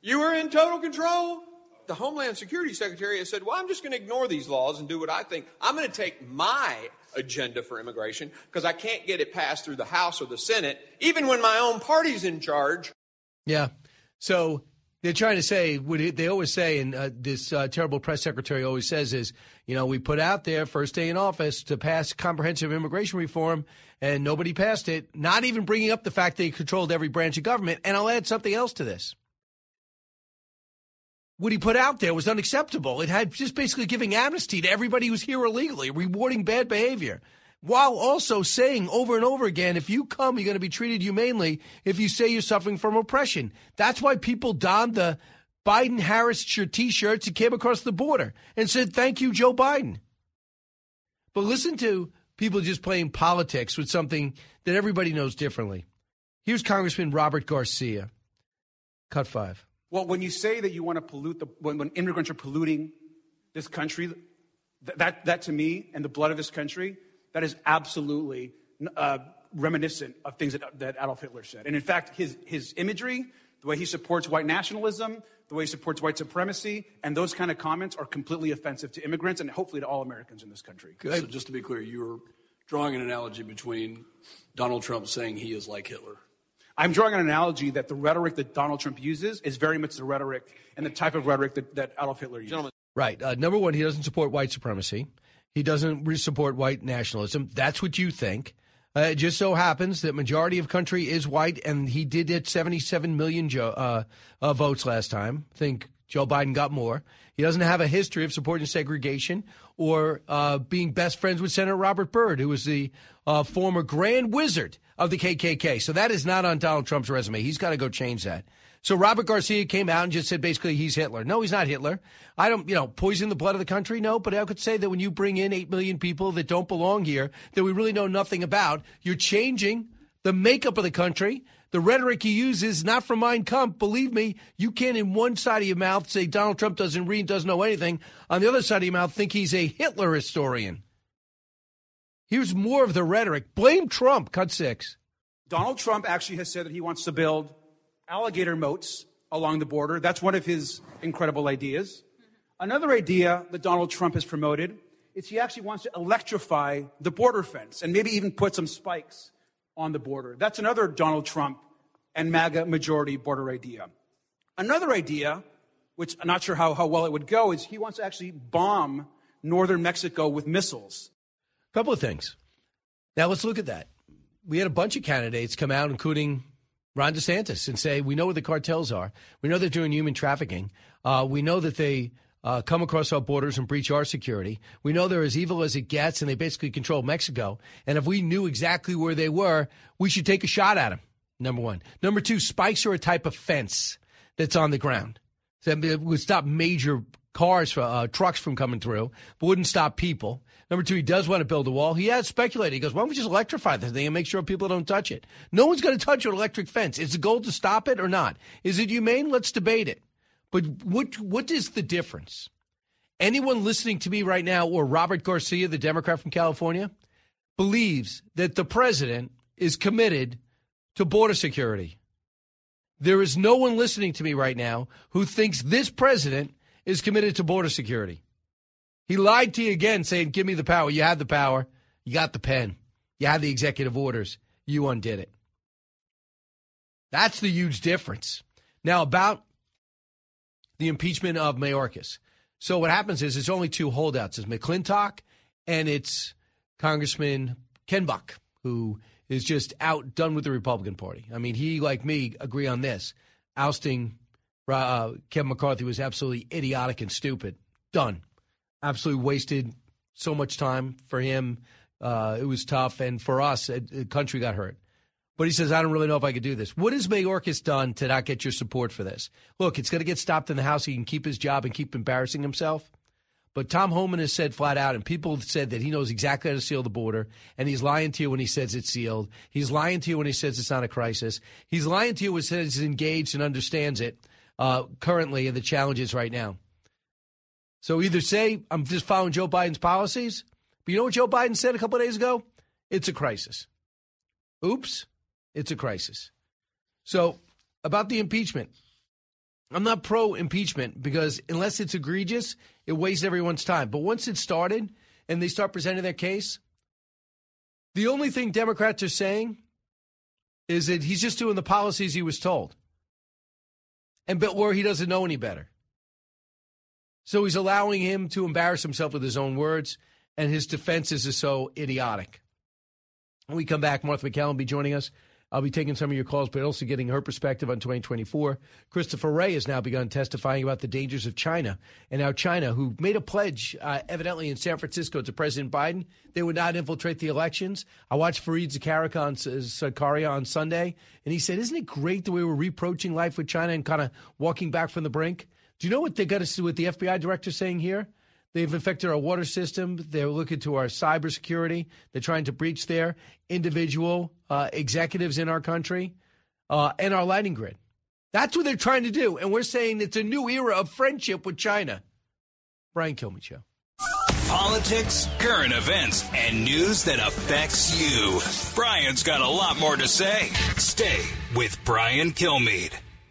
You were in total control. The Homeland Security Secretary has said, well, I'm just going to ignore these laws and do what I think. I'm going to take my agenda for immigration because I can't get it passed through the House or the Senate, even when my own party's in charge. Yeah. So they're trying to say, what they always say, and this terrible press secretary always says is, we put out there first day in office to pass comprehensive immigration reform, and nobody passed it, not even bringing up the fact they controlled every branch of government. And I'll add something else to this. What he put out there was unacceptable. It had just basically giving amnesty to everybody who's here illegally, rewarding bad behavior, while also saying over and over again, if you come, you're going to be treated humanely if you say you're suffering from oppression. That's why people donned the Biden-Harris T-shirts and came across the border and said, thank you, Joe Biden. But listen to people just playing politics with something that everybody knows differently. Here's Congressman Robert Garcia. Cut 5. Well, when you say that you want to pollute when immigrants are polluting this country, that to me and the blood of this country, that is absolutely reminiscent of things that Adolf Hitler said. And in fact, his imagery, the way he supports white nationalism, the way he supports white supremacy, and those kind of comments are completely offensive to immigrants and hopefully to all Americans in this country. So just to be clear, you're drawing an analogy between Donald Trump saying he is like Hitler. I'm drawing an analogy that the rhetoric that Donald Trump uses is very much the rhetoric and the type of rhetoric that Adolf Hitler used. Right. Number one, he doesn't support white supremacy. He doesn't support white nationalism. That's what you think. It just so happens that majority of country is white, and he did get 77 million votes last time. I think Joe Biden got more. He doesn't have a history of supporting segregation or being best friends with Senator Robert Byrd, who was the former grand wizard of the KKK. So that is not on Donald Trump's resume. He's got to go change that. So Robert Garcia came out and just said basically he's Hitler. No, he's not Hitler. I don't, poison the blood of the country? No, but I could say that when you bring in 8 million people that don't belong here, that we really know nothing about, you're changing the makeup of the country. The rhetoric you use is not from Mein Kampf. Believe me, you can't in one side of your mouth say Donald Trump doesn't read, doesn't know anything. On the other side of your mouth, think he's a Hitler historian. Here's more of the rhetoric. Blame Trump. Cut 6. Donald Trump actually has said that he wants to build alligator moats along the border. That's one of his incredible ideas. Another idea that Donald Trump has promoted is he actually wants to electrify the border fence and maybe even put some spikes on the border. That's another Donald Trump and MAGA majority border idea. Another idea, which I'm not sure how well it would go, is he wants to actually bomb northern Mexico with missiles. A couple of things. Now let's look at that. We had a bunch of candidates come out, including Ron DeSantis, and say, we know where the cartels are. We know they're doing human trafficking. We know that they come across our borders and breach our security. We know they're as evil as it gets, and they basically control Mexico. And if we knew exactly where they were, we should take a shot at them, number one. Number two, spikes are a type of fence that's on the ground. So it would stop major cars, trucks from coming through, but wouldn't stop people. Number two, he does want to build a wall. He has speculated. He goes, why don't we just electrify the thing and make sure people don't touch it? No one's going to touch an electric fence. Is the goal to stop it or not? Is it humane? Let's debate it. But what is the difference? Anyone listening to me right now, or Robert Garcia, the Democrat from California, believes that the president is committed to border security. There is no one listening to me right now who thinks this president is committed to border security. He lied to you again, saying, give me the power. You had the power. You got the pen. You had the executive orders. You undid it. That's the huge difference. Now, about the impeachment of Mayorkas. So what happens is it's only two holdouts. It's McClintock and it's Congressman Ken Buck, who is just outdone with the Republican Party. I mean, he, like me, agree on this. Ousting Kevin McCarthy was absolutely idiotic and stupid. Done. Absolutely wasted so much time for him. It was tough. And for us, the country got hurt. But he says, I don't really know if I could do this. What has Mayorkas done to not get your support for this? Look, it's going to get stopped in the House. He can keep his job and keep embarrassing himself. But Tom Homan has said flat out, and people have said that he knows exactly how to seal the border, and he's lying to you when he says it's sealed. He's lying to you when he says it's not a crisis. He's lying to you when he says he's engaged and understands it currently and the challenges right now. So either say, I'm just following Joe Biden's policies, but you know what Joe Biden said a couple of days ago? It's a crisis. Oops, it's a crisis. So about the impeachment, I'm not pro-impeachment because unless it's egregious, it wastes everyone's time. But once it's started and they start presenting their case, the only thing Democrats are saying is that he's just doing the policies he was told, or he doesn't know any better. So he's allowing him to embarrass himself with his own words, and his defenses are so idiotic. When we come back, Martha McCallum will be joining us. I'll be taking some of your calls, but also getting her perspective on 2024. Christopher Wray has now begun testifying about the dangers of China, and how China, who made a pledge, evidently in San Francisco to President Biden, they would not infiltrate the elections. I watched Fareed Zakaria on Sunday, and he said, isn't it great the way we're reproaching life with China and kind of walking back from the brink? Do you know what they got to do with the FBI director saying here? They've infected our water system. They're looking to our cybersecurity. They're trying to breach their individual executives in our country and our lighting grid. That's what they're trying to do. And we're saying it's a new era of friendship with China. Brian Kilmeade Show. Politics, current events, and news that affects you. Brian's got a lot more to say. Stay with Brian Kilmeade.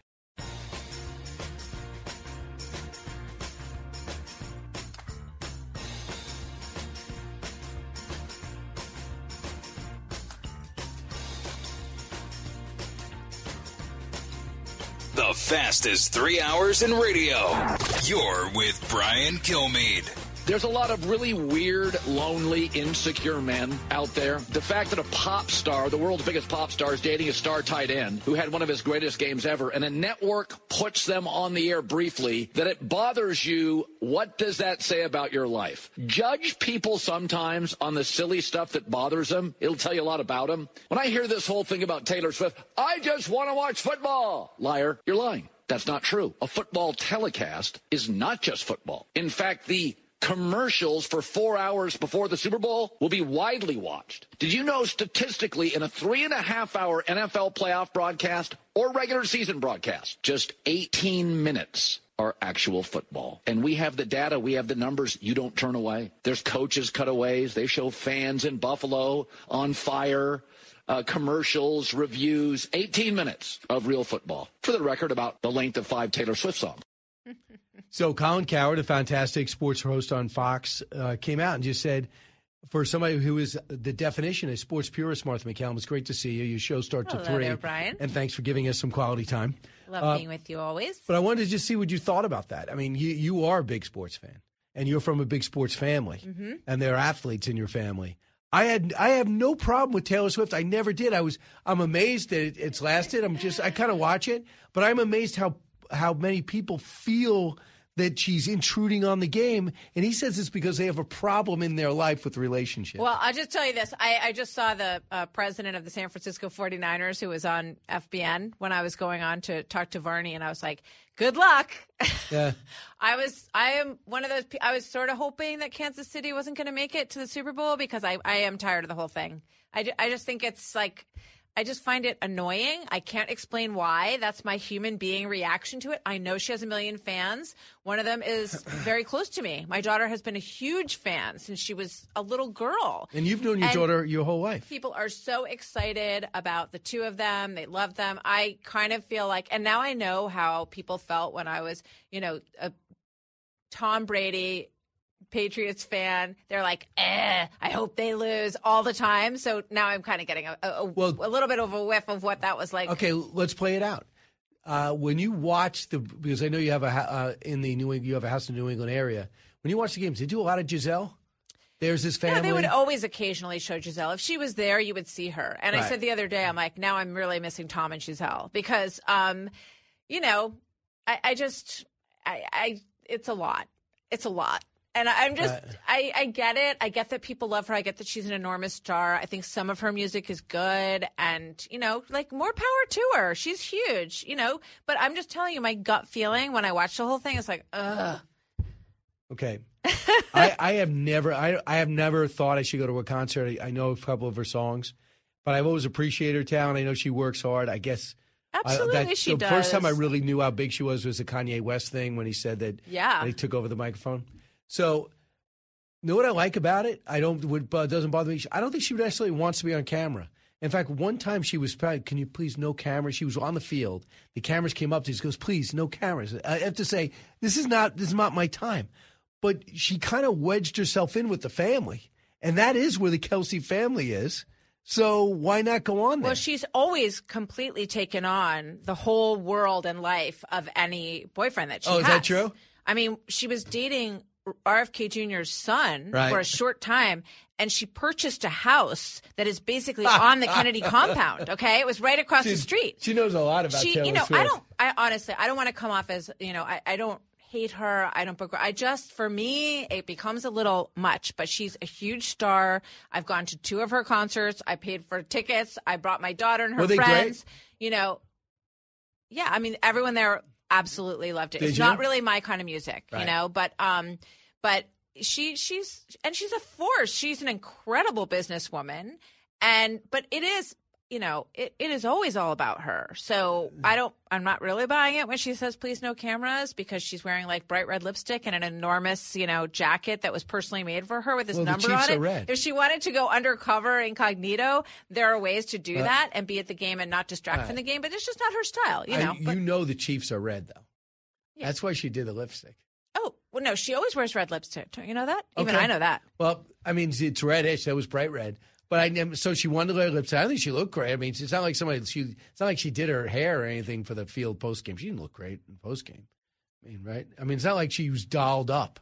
The fastest 3 hours in radio. You're with Brian Kilmeade. There's a lot of really weird, lonely, insecure men out there. The fact that a pop star, the world's biggest pop star, is dating a star tight end who had one of his greatest games ever, and a network puts them on the air briefly, that it bothers you, what does that say about your life? Judge people sometimes on the silly stuff that bothers them. It'll tell you a lot about them. When I hear this whole thing about Taylor Swift, I just want to watch football. Liar, you're lying. That's not true. A football telecast is not just football. In fact, the commercials for 4 hours before the Super Bowl will be widely watched. Did you know statistically in a 3.5-hour NFL playoff broadcast or regular season broadcast, just 18 minutes are actual football? And we have the data, we have the numbers. You don't turn away. There's coaches cutaways. They show fans in Buffalo on fire, commercials, reviews, 18 minutes of real football. For the record, about the length of 5 Taylor Swift songs. So Colin Cowherd, a fantastic sports host on Fox, came out and just said, for somebody who is the definition of sports purist, Martha McCallum, it's great to see you. Your show starts at 3. Hello there, Brian. And thanks for giving us some quality time. Love being with you always. But I wanted to just see what you thought about that. I mean, you are a big sports fan, and you're from a big sports family, and there are athletes in your family. I have no problem with Taylor Swift. I never did. I'm amazed that it's lasted. I kind of watch it, but I'm amazed how many people feel that she's intruding on the game. And he says it's because they have a problem in their life with relationships. Well, I'll just tell you this. I just saw the president of the San Francisco 49ers who was on FBN when I was going on to talk to Varney, and I was like, good luck. Yeah. I am one of those. I was sort of hoping that Kansas City wasn't going to make it to the Super Bowl because I am tired of the whole thing. I just think it's like, I just find it annoying. I can't explain why. That's my human being reaction to it. I know she has 1 million fans. One of them is very close to me. My daughter has been a huge fan since she was a little girl. And you've known your daughter your whole life. People are so excited about the two of them. They love them. I kind of feel like, and now I know how people felt when I was, a Tom Brady Patriots fan. They're like, I hope they lose all the time. So now I'm kind of getting a little bit of a whiff of what that was like. Okay, let's play it out. When you watch because I know you have you have a house in the New England area. When you watch the games, they do a lot of Giselle. There's this family. No, they would always occasionally show Giselle. If she was there, you would see her. And I said the other day, I'm like, now I'm really missing Tom and Giselle because, it's a lot. It's a lot. And I'm just, I get it. I get that people love her. I get that she's an enormous star. I think some of her music is good and, more power to her. She's huge, but I'm just telling you my gut feeling when I watch the whole thing is like, ugh. Okay. I have never thought I should go to a concert. I know a couple of her songs, but I've always appreciated her talent. I know she works hard. I guess. Absolutely, she does. The first time I really knew how big she was the Kanye West thing when he said that he took over the microphone. So, you know what I like about it? Doesn't bother me. I don't think she necessarily wants to be on camera. In fact, one time she was, can you please, no cameras? She was on the field. The cameras came up to her. She goes, please, no cameras. I have to say, this is not my time. But she kind of wedged herself in with the family. And that is where the Kelsey family is. So why not go on there? Well, she's always completely taken on the whole world and life of any boyfriend that she has. Oh, is that true? I mean, she was dating RFK Jr.'s son for a short time, and she purchased a house that is basically on the Kennedy compound, okay? It was right across the street. She knows a lot about Taylor Swift. Honestly, I don't want to come off as, I don't hate her. I don't book her. For me, it becomes a little much, but she's a huge star. I've gone to 2 of her concerts. I paid for tickets. I brought my daughter and her friends. Great? Yeah, I mean, everyone there absolutely loved it. It's not really my kind of music, but she's a force. She's an incredible businesswoman, but it is, it is always all about her. So I'm not really buying it when she says please no cameras, because she's wearing like bright red lipstick and an enormous, jacket that was personally made for her with this number on it. Red. If she wanted to go undercover incognito, there are ways to do that and be at the game and not distract from the game, but it's just not her style, the Chiefs are red though. Yeah. That's why she did the lipstick. Oh, well, no, she always wears red lipstick. Don't you know that? Okay. Even I know that. Well, I mean, it's reddish. That was bright red. But so she wanted to wear lipstick. I think she looked great. I mean, it's not like it's not like she did her hair or anything for the field post game. She didn't look great in post game. I mean, right? I mean, it's not like she was dolled up.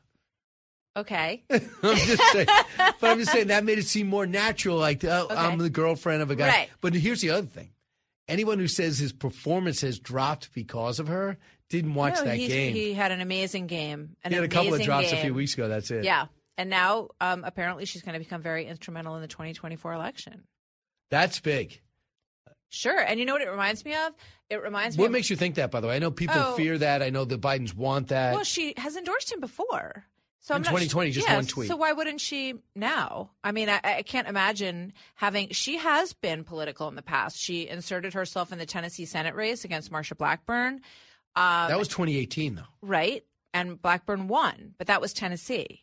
Okay. I'm just saying that made it seem more natural. Like I'm the girlfriend of a guy. Right. But here's the other thing: anyone who says his performance has dropped because of her didn't watch that game. He had an amazing game. He had a couple of drops a few weeks ago. That's it. Yeah. And now, apparently, she's going to become very instrumental in the 2024 election. That's big. Sure. And you know what it reminds me of? It reminds me What makes you think that, by the way? I know people fear that. I know the Bidens want that. Well, she has endorsed him before. So in 2020, just one tweet. So why wouldn't she now? I mean, I can't imagine she has been political in the past. She inserted herself in the Tennessee Senate race against Marsha Blackburn. That was 2018, though. Right. And Blackburn won, but that was Tennessee.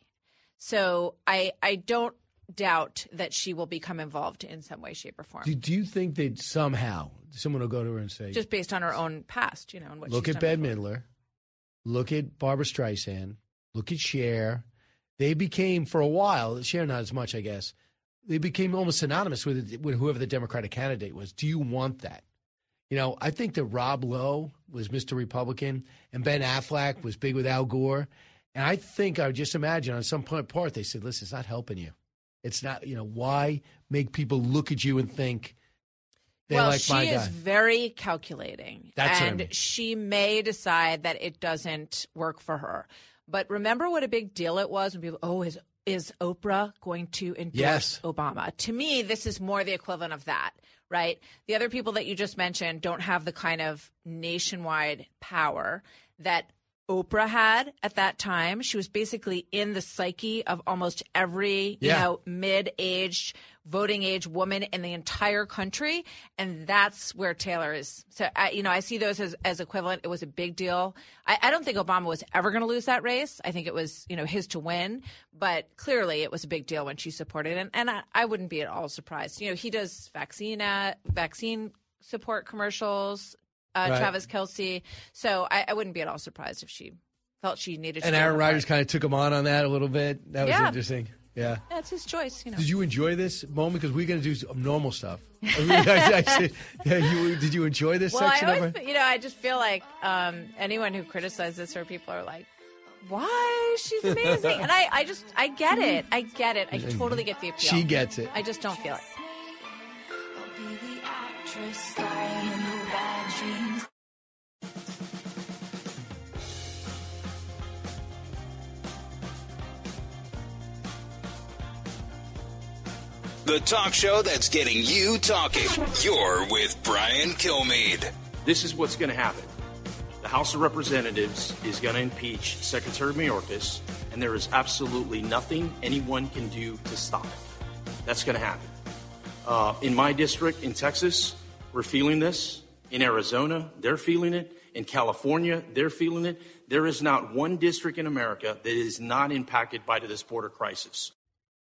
So I don't doubt that she will become involved in some way, shape, or form. Do you think that somehow someone will go to her and say, just based on her own past, and what look she's at done Bette before. Midler, look at Barbara Streisand, look at Cher. They became, for a while, Cher not as much, I guess, they became almost synonymous with whoever the Democratic candidate was. Do you want that? I think that Rob Lowe was Mr. Republican and Ben Affleck was big with Al Gore. And I think I would just imagine on some part they said, listen, it's not helping you. It's not, why make people look at you and think they like my guy? She is very calculating. That's and what I mean. She may decide that it doesn't work for her. But remember what a big deal it was when people, is Oprah going to endorse Obama? To me, this is more the equivalent of that, right? The other people that you just mentioned don't have the kind of nationwide power that Oprah had at that time. She was basically in the psyche of almost every, mid-aged, voting age woman in the entire country. And that's where Taylor is. So, I see those as equivalent. It was a big deal. I don't think Obama was ever going to lose that race. I think it was, his to win. But clearly it was a big deal when she supported it. And I wouldn't be at all surprised. He does vaccine support commercials. Travis Kelce. So I wouldn't be at all surprised if she felt she needed to. And Aaron Rodgers kind of took him on that a little bit. That was interesting. Yeah. Yeah, it's his choice. Did you enjoy this moment? Because we're going to do some normal stuff. Did you enjoy this section? I just feel like anyone who criticizes her, people are like, why? She's amazing. And I get it. I get it. I totally get the appeal. She gets it. I just don't feel it. The talk show that's getting you talking. You're with Brian Kilmeade. This is what's going to happen. The House of Representatives is going to impeach Secretary Mayorkas, and there is absolutely nothing anyone can do to stop it. That's going to happen. In my district in Texas, we're feeling this. In Arizona, they're feeling it. In California, they're feeling it. There is not one district in America that is not impacted by this border crisis.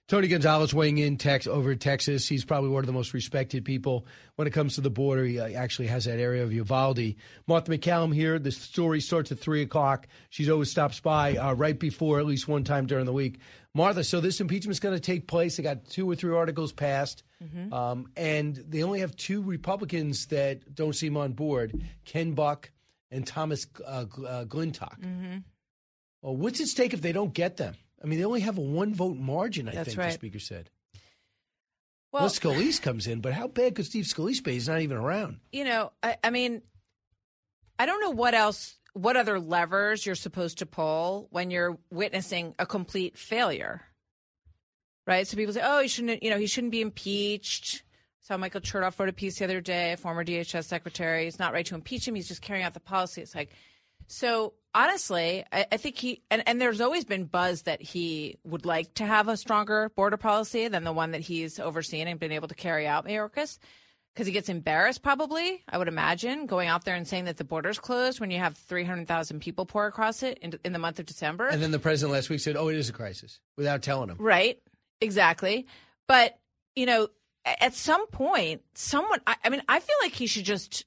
Tony Gonzalez weighing in over in Texas. He's probably one of the most respected people when it comes to the border. He actually has that area of Uvalde. Martha McCallum here. The story starts at 3 o'clock. She's always stops by right before, at least one time during the week. Martha, so this impeachment is going to take place. They got 2 or 3 articles passed, and they only have 2 Republicans that don't seem on board, Ken Buck and Thomas Glintock. Well, what's at stake if they don't get them? I mean, they only have a 1-vote margin, I think, the Speaker said. Well, Scalise comes in, but how bad could Steve Scalise be? He's not even around. You know, I mean, I don't know what other levers you're supposed to pull when you're witnessing a complete failure, right? So people say, oh, he shouldn't be impeached. So Michael Chertoff wrote a piece the other day, a former DHS secretary. It's not right to impeach him. He's just carrying out the policy. It's like, so honestly, I think and there's always been buzz that he would like to have a stronger border policy than the one that he's overseen and been able to carry out, Mayorkas, because he gets embarrassed probably, I would imagine, going out there and saying that the border's closed when you have 300,000 people pour across it in the month of December. And then the president last week said, oh, it is a crisis, without telling him. Right, exactly. But, you know, at some point, I feel like he should just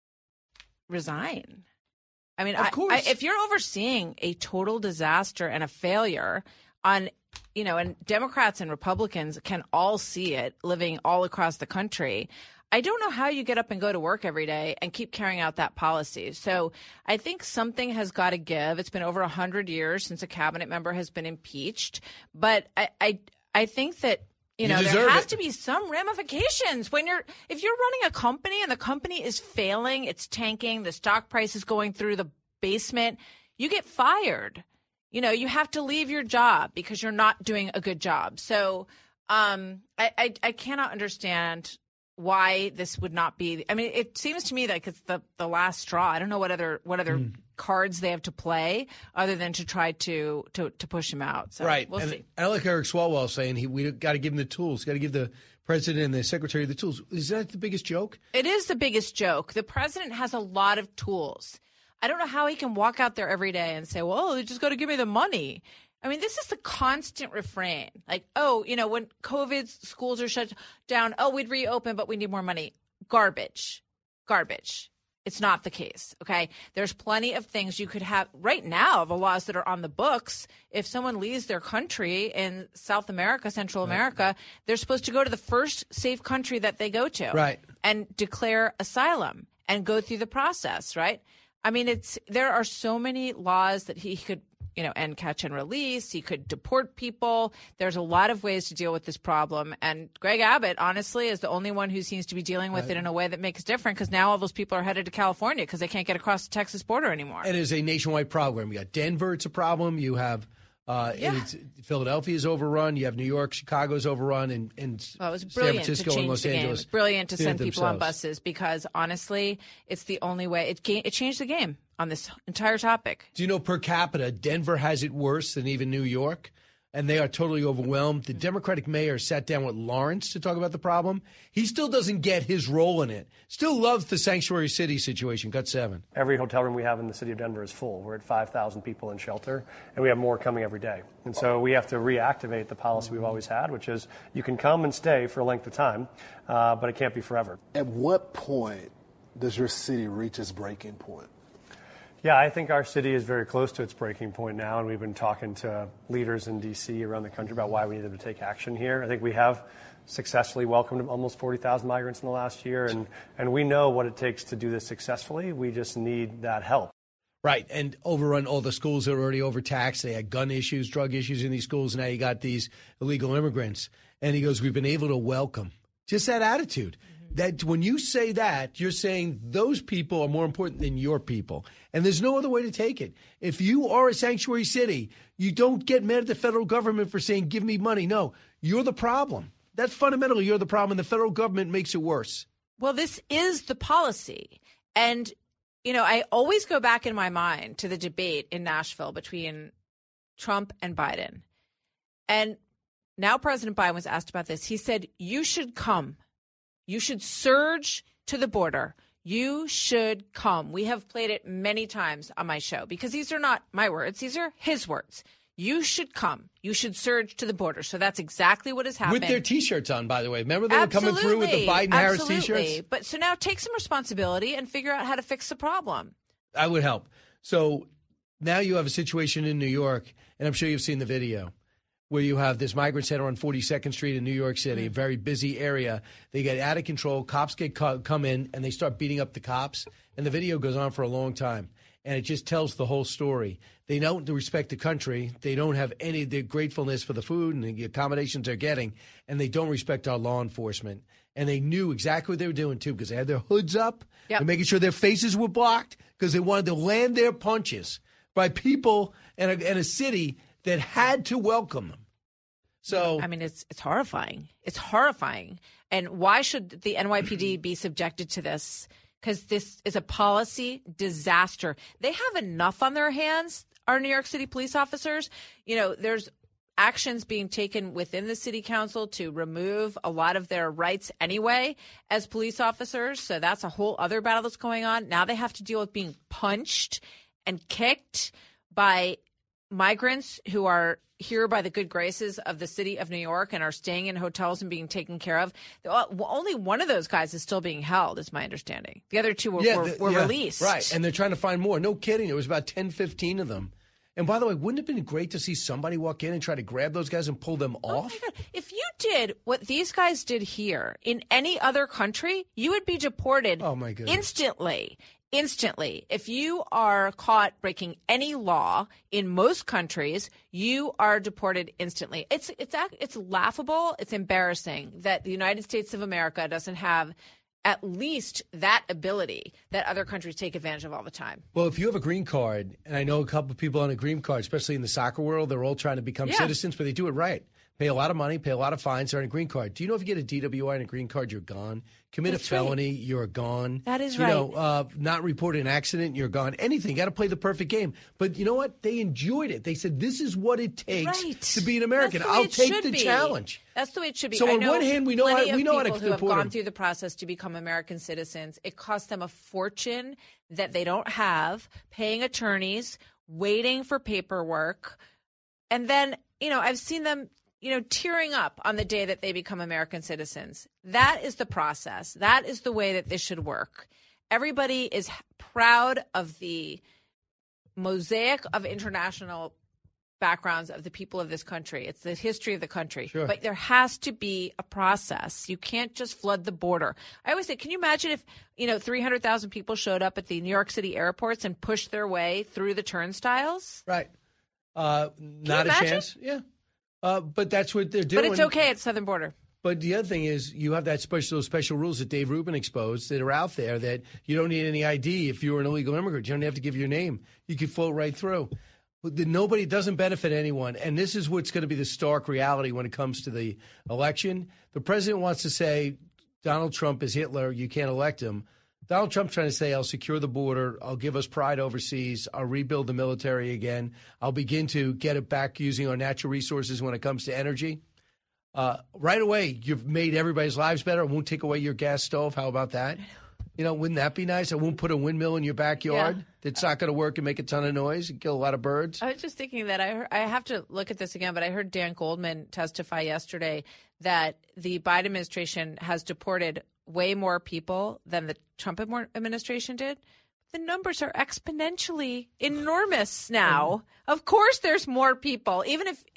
resign. I mean, of course. if you're overseeing a total disaster and a failure on, you know, and Democrats and Republicans can all see it living all across the country, I don't know how you get up and go to work every day and keep carrying out that policy. So I think something has got to give. It's been over 100 years since a cabinet member has been impeached. But I think that, you know, there has to be some ramifications if you're running a company and the company is failing, it's tanking, the stock price is going through the basement, you get fired. You know, you have to leave your job because you're not doing a good job. So I cannot understand why this would not be. I mean, it seems to me like it's the last straw. I don't know what other cards they have to play other than to try to push him out. So right. We'll see. I like Eric Swalwell saying we got to give him the tools. Got to give the president and the secretary the tools. Is that the biggest joke? It is the biggest joke. The president has a lot of tools. I don't know how he can walk out there every day and say, well, you just got to give me the money. I mean, this is the constant refrain. Like, oh, you know, when COVID schools are shut down, oh, we'd reopen, but we need more money. Garbage. It's not the case, okay? There's plenty of things you could have. Right now, the laws that are on the books, if someone leaves their country in South America, Central America, they're supposed to go to the first safe country that they go to. Right. And declare asylum and go through the process, right? I mean, there are so many laws that he could, you know, end catch and release. He could deport people. There's a lot of ways to deal with this problem. And Greg Abbott, honestly, is the only one who seems to be dealing with it in a way that makes it different because now all those people are headed to California because they can't get across the Texas border anymore. It is a nationwide problem. You got Denver, it's a problem. You have Philadelphia is overrun. You have New York, Chicago's overrun, and it was San brilliant Francisco to change and Los the game. Angeles. It was brilliant to send people on themselves. buses because, honestly, it's the only way. It changed the game on this entire topic. Do you know per capita, Denver has it worse than even New York, and they are totally overwhelmed. The Democratic mayor sat down with Lawrence to talk about the problem. He still doesn't get his role in it. Still loves the sanctuary city situation. Cut 7. Every hotel room we have in the city of Denver is full. We're at 5,000 people in shelter, and we have more coming every day. And so we have to reactivate the policy we've always had, which is you can come and stay for a length of time, but it can't be forever. At what point does your city reach its breaking point? Yeah, I think our city is very close to its breaking point now, and we've been talking to leaders in D.C. around the country about why we needed to take action here. I think we have successfully welcomed almost 40,000 migrants in the last year, and we know what it takes to do this successfully. We just need that help. Right, and overrun all the schools that are already overtaxed. They had gun issues, drug issues in these schools. Now you got these illegal immigrants. And he goes, we've been able to welcome. Just that attitude. That when you say that, you're saying those people are more important than your people. And there's no other way to take it. If you are a sanctuary city, you don't get mad at the federal government for saying, give me money. No, you're the problem. That's fundamentally you're the problem, and the federal government makes it worse. Well, this is the policy. And, you know, I always go back in my mind to the debate in Nashville between Trump and Biden. And now President Biden was asked about this. He said, you should come. You should surge to the border. You should come. We have played it many times on my show because these are not my words. These are his words. you should come. You should surge to the border. So that's exactly what has happened. With their T-shirts on, by the way. Remember they were coming through with the Biden-Harris T-shirts? But so now take some responsibility and figure out how to fix the problem. I would help. So now you have a situation in New York, and I'm sure you've seen the video, where you have this migrant center on 42nd Street in New York City, a very busy area. They get out of control. Cops come in, and they start beating up the cops. And the video goes on for a long time. And it just tells the whole story. They don't respect the country. They don't have any of the gratefulness for the food and the accommodations they're getting. And they don't respect our law enforcement. And they knew exactly what they were doing, too, because they had their hoods up. Yep. They're making sure their faces were blocked because they wanted to land their punches by people in a city that had to welcome them. So I mean, it's horrifying. It's horrifying. And why should the NYPD be subjected to this? Because this is a policy disaster. They have enough on their hands, our New York City police officers. You know, there's actions being taken within the city council to remove a lot of their rights anyway as police officers. So that's a whole other battle that's going on. Now they have to deal with being punched and kicked by migrants who are here by the good graces of the city of New York and are staying in hotels and being taken care of. Only one of those guys is still being held, is my understanding. The other two were released. Right, and they're trying to find more. No kidding. It was about 10, 15 of them. And by the way, wouldn't it have been great to see somebody walk in and try to grab those guys and pull them off? Oh my God. If you did what these guys did here in any other country, you would be deported instantly. Instantly. If you are caught breaking any law in most countries, you are deported instantly. It's laughable. It's embarrassing that the United States of America doesn't have at least that ability that other countries take advantage of all the time. Well, if you have a green card, and I know a couple of people on a green card, especially in the soccer world, they're all trying to become citizens, but they do it right. Pay a lot of money, pay a lot of fines, they're on a green card. Do you know if you get a DWI and a green card, you're gone? Commit a felony, you're gone. That is right. You know, not report an accident, you're gone. Anything. You got to play the perfect game. But you know what? They enjoyed it. They said, this is what it takes to be an American. I'll take the challenge. That's the way it should be. So on one hand, we know how to people who have gone them. through the process to become American citizens. It costs them a fortune that they don't have, paying attorneys, waiting for paperwork. And then, you know, I've seen them tearing up on the day that they become American citizens. That is the process. That is the way that this should work. Everybody is proud of the mosaic of international backgrounds of the people of this country. It's the history of the country. Sure. But there has to be a process. You can't just flood the border. I always say, can you imagine if, 300,000 people showed up at the New York City airports and pushed their way through the turnstiles? Right. Not a chance. Yeah. But that's what they're doing. But it's okay at the southern border. But the other thing is you have those special rules that Dave Rubin exposed that are out there that you don't need any ID if you're an illegal immigrant. You don't have to give your name. You can float right through. Nobody doesn't benefit anyone. And this is what's going to be the stark reality when it comes to the election. The president wants to say Donald Trump is Hitler. You can't elect him. Donald Trump's trying to say, I'll secure the border. I'll give us pride overseas. I'll rebuild the military again. I'll begin to get it back using our natural resources when it comes to energy. Right away, you've made everybody's lives better. It won't take away your gas stove. How about that? Wouldn't that be nice? I won't put a windmill in your backyard that's not going to work and make a ton of noise and kill a lot of birds. I was just thinking that I have to look at this again, but I heard Dan Goldman testify yesterday that the Biden administration has deported way more people than the Trump administration did. The numbers are exponentially enormous now. Of course, there's more people. Even if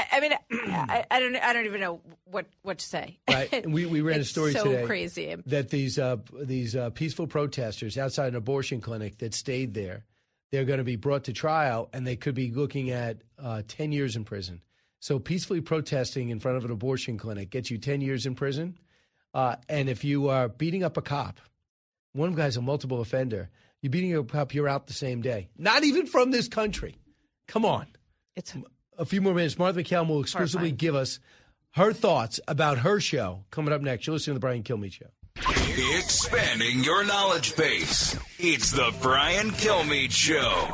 I don't even know what to say. Right. And we ran a story today. So crazy that these peaceful protesters outside an abortion clinic that stayed there, they're going to be brought to trial, and they could be looking at 10 years in prison. So peacefully protesting in front of an abortion clinic gets you 10 years in prison. And if you are beating up a cop, one of the guys a multiple offender. You're beating a cop, you're out the same day. Not even from this country. Come on. It's a few more minutes. Martha McCallum will exclusively give us her thoughts about her show coming up next. You're listening to The Brian Kilmeade Show. Expanding your knowledge base. It's The Brian Kilmeade Show.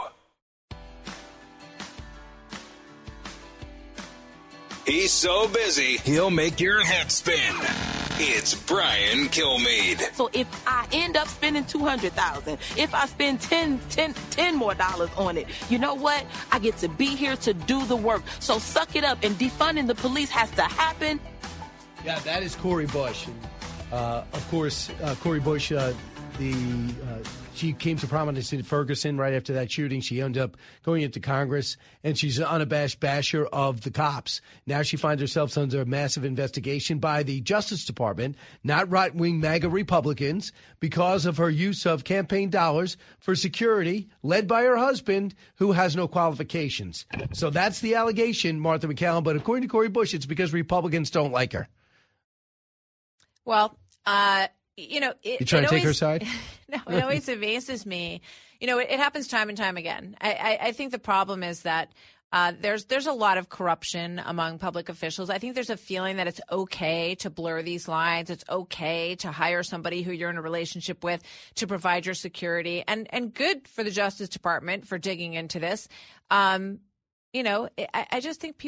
He's so busy, he'll make your head spin. It's Brian Kilmeade. So if I end up spending $200,000, if I spend $10 more on it, you know what? I get to be here to do the work. So suck it up, and defunding the police has to happen. Yeah, that is Cori Bush. Of course, Cori Bush, she came to prominence in Ferguson right after that shooting. She ended up going into Congress, and she's an unabashed basher of the cops. Now she finds herself under a massive investigation by the Justice Department, not right-wing MAGA Republicans, because of her use of campaign dollars for security led by her husband, who has no qualifications. So that's the allegation, Martha McCallum. But according to Cori Bush, it's because Republicans don't like her. Well, You trying to take her side? No, it always amazes me. It happens time and time again. I think the problem is that there's a lot of corruption among public officials. I think there's a feeling that it's okay to blur these lines. It's okay to hire somebody who you're in a relationship with to provide your security. And good for the Justice Department for digging into this. I just think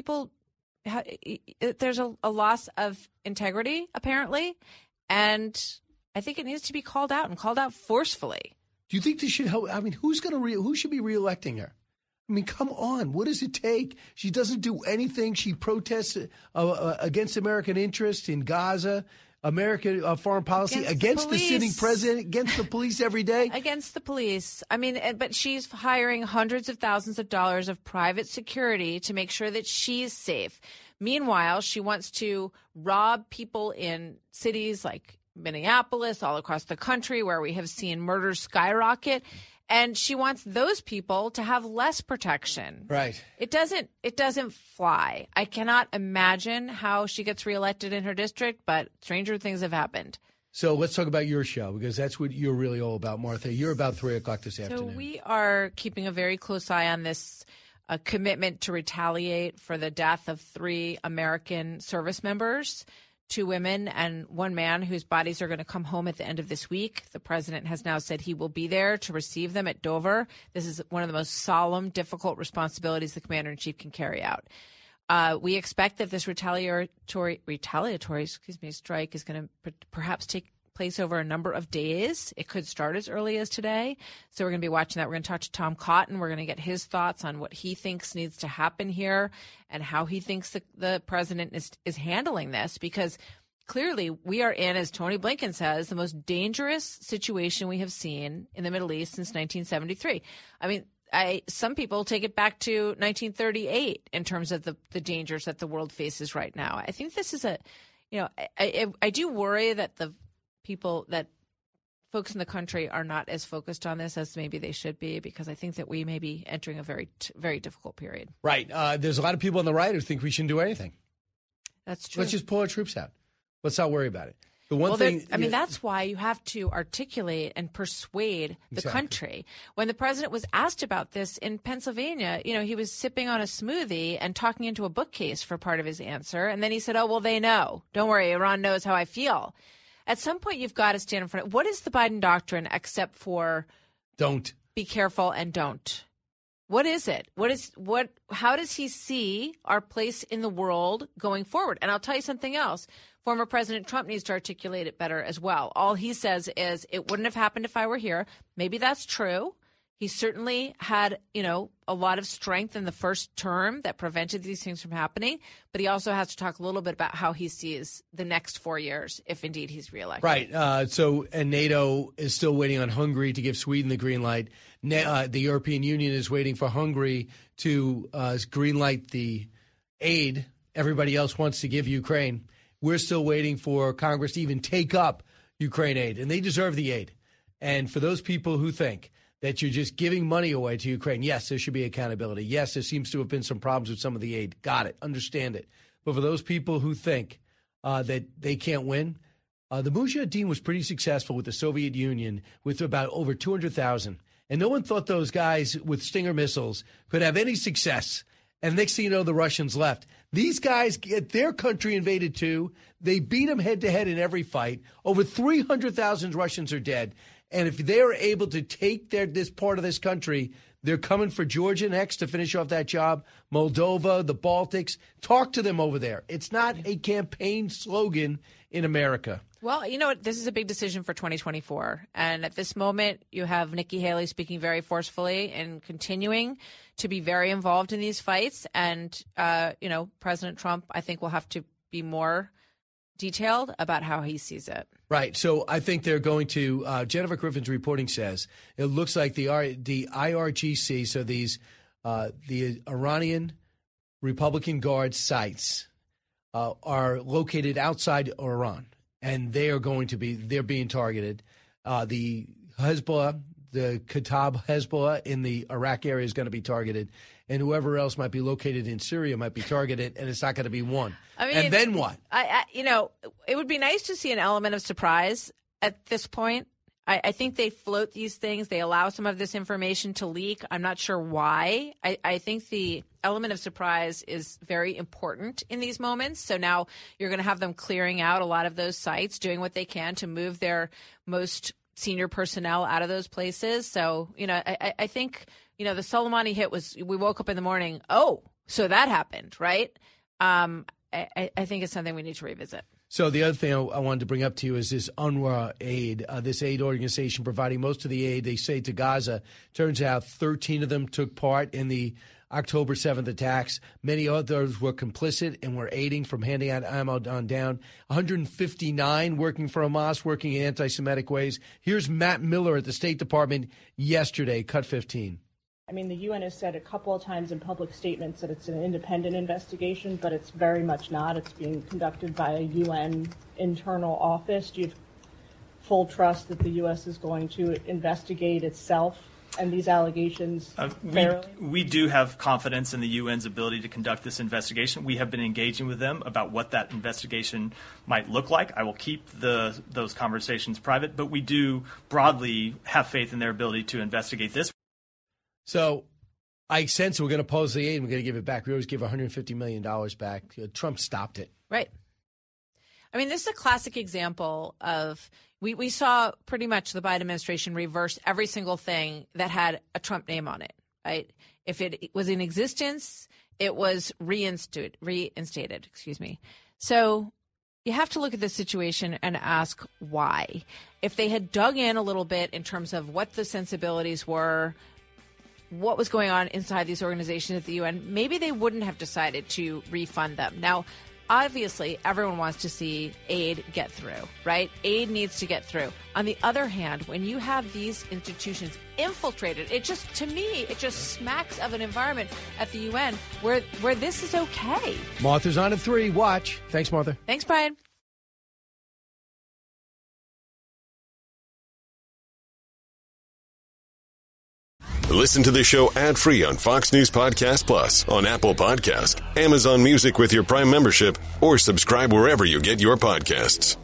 there's a loss of integrity, apparently. And I think it needs to be called out and called out forcefully. Do you think this should help? I mean, who should be reelecting her? I mean, come on. What does it take? She doesn't do anything. She protests against American interests in Gaza, American foreign policy, against the sitting president, against the police every day. Against the police. I mean, but she's hiring hundreds of thousands of dollars of private security to make sure that she's safe. Meanwhile, she wants to rob people in cities like Minneapolis, all across the country, where we have seen murders skyrocket. And she wants those people to have less protection. Right. It doesn't fly. I cannot imagine how she gets reelected in her district, but stranger things have happened. So let's talk about your show, because that's what you're really all about, Martha. You're about 3 o'clock this afternoon. So we are keeping a very close eye on this commitment to retaliate for the death of 3 American service members, 2 women and 1 man whose bodies are going to come home at the end of this week. The president has now said he will be there to receive them at Dover. This is one of the most solemn, difficult responsibilities the commander-in-chief can carry out. We expect that this retaliatory strike is going to perhaps take place over a number of days. It could start as early as today. So we're going to be watching that. We're going to talk to Tom Cotton. We're going to get his thoughts on what he thinks needs to happen here and how he thinks the president is handling this, because clearly we are in, as Tony Blinken says, the most dangerous situation we have seen in the Middle East since 1973. I mean, some people take it back to 1938 in terms of the dangers that the world faces right now. I think this is I do worry that folks in the country are not as focused on this as maybe they should be, because I think that we may be entering a very, very difficult period. Right. There's a lot of people on the right who think we shouldn't do anything. That's true. Let's just pull our troops out. Let's not worry about it. That's why you have to articulate and persuade the country. When the president was asked about this in Pennsylvania, he was sipping on a smoothie and talking into a bookcase for part of his answer. And then he said, "Oh, well, they know. Don't worry. Iran knows how I feel." At some point, you've got to stand in front of – what is the Biden doctrine except for don't be careful and don't? What is it? How does he see our place in the world going forward? And I'll tell you something else. Former President Trump needs to articulate it better as well. All he says is, it wouldn't have happened if I were here. Maybe that's true. He certainly had, a lot of strength in the first term that prevented these things from happening. But he also has to talk a little bit about how he sees the next 4 years, if indeed he's reelected. Right. And NATO is still waiting on Hungary to give Sweden the green light. The European Union is waiting for Hungary to green light the aid everybody else wants to give Ukraine. We're still waiting for Congress to even take up Ukraine aid, and they deserve the aid. And for those people who think that you're just giving money away to Ukraine, yes, there should be accountability. Yes, there seems to have been some problems with some of the aid. Got it. Understand it. But for those people who think that they can't win, the Mujahideen was pretty successful with the Soviet Union with about over 200,000. And no one thought those guys with Stinger missiles could have any success. And next thing you know, the Russians left. These guys get their country invaded too. They beat them head-to-head in every fight. Over 300,000 Russians are dead. And if they're able to take this part of this country, They're coming for Georgia next to finish off that job. Moldova, the Baltics. Talk to them over there. It's not a campaign slogan in America. Well, you know what? This is a big decision for 2024. And at this moment, you have Nikki Haley speaking very forcefully and continuing to be very involved in these fights. And, President Trump, I think, will have to be more detailed about how he sees it. Right. So I think they're going to Jennifer Griffin's reporting says it looks like the IRGC, so these the Iranian Republican Guard sites are located outside Iran, and they're being targeted. The Hezbollah, the Kataib Hezbollah in the Iraq area is going to be targeted, and whoever else might be located in Syria might be targeted, and it's not going to be one. I mean, and then what? It would be nice to see an element of surprise at this point. I think they float these things. They allow some of this information to leak. I'm not sure why. I think the element of surprise is very important in these moments. So now you're going to have them clearing out a lot of those sites, doing what they can to move their most senior personnel out of those places. So, I think, the Soleimani hit was, we woke up in the morning, oh, so that happened, right? I think it's something we need to revisit. So the other thing I wanted to bring up to you is this UNRWA aid, this aid organization providing most of the aid, they say, to Gaza. Turns out 13 of them took part in the October 7th attacks. Many others were complicit and were aiding from handing out ammo on down. 159 working for Hamas, working in anti-Semitic ways. Here's Matt Miller at the State Department yesterday, cut 15. I mean, the UN has said a couple of times in public statements that it's an independent investigation, but it's very much not. It's being conducted by a UN internal office. Do you have full trust that the U.S. is going to investigate itself and these allegations fairly? We do have confidence in the UN's ability to conduct this investigation. We have been engaging with them about what that investigation might look like. I will keep those conversations private, but we do broadly have faith in their ability to investigate this. So I sense we're going to pause the aid and we're going to give it back. We always give $150 million back. Trump stopped it. Right. I mean, this is a classic example of we saw pretty much the Biden administration reverse every single thing that had a Trump name on it. Right. If it was in existence, it was reinstated. So you have to look at this situation and ask why. If they had dug in a little bit in terms of what the sensibilities were, what was going on inside these organizations at the UN, maybe they wouldn't have decided to refund them. Now, obviously, everyone wants to see aid get through, right? Aid needs to get through. On the other hand, when you have these institutions infiltrated, it just smacks of an environment at the UN where this is okay. Martha's on at 3. Watch. Thanks, Martha. Thanks, Brian. Listen to the show ad-free on Fox News Podcast Plus, on Apple Podcast, Amazon Music with your Prime membership, or subscribe wherever you get your podcasts.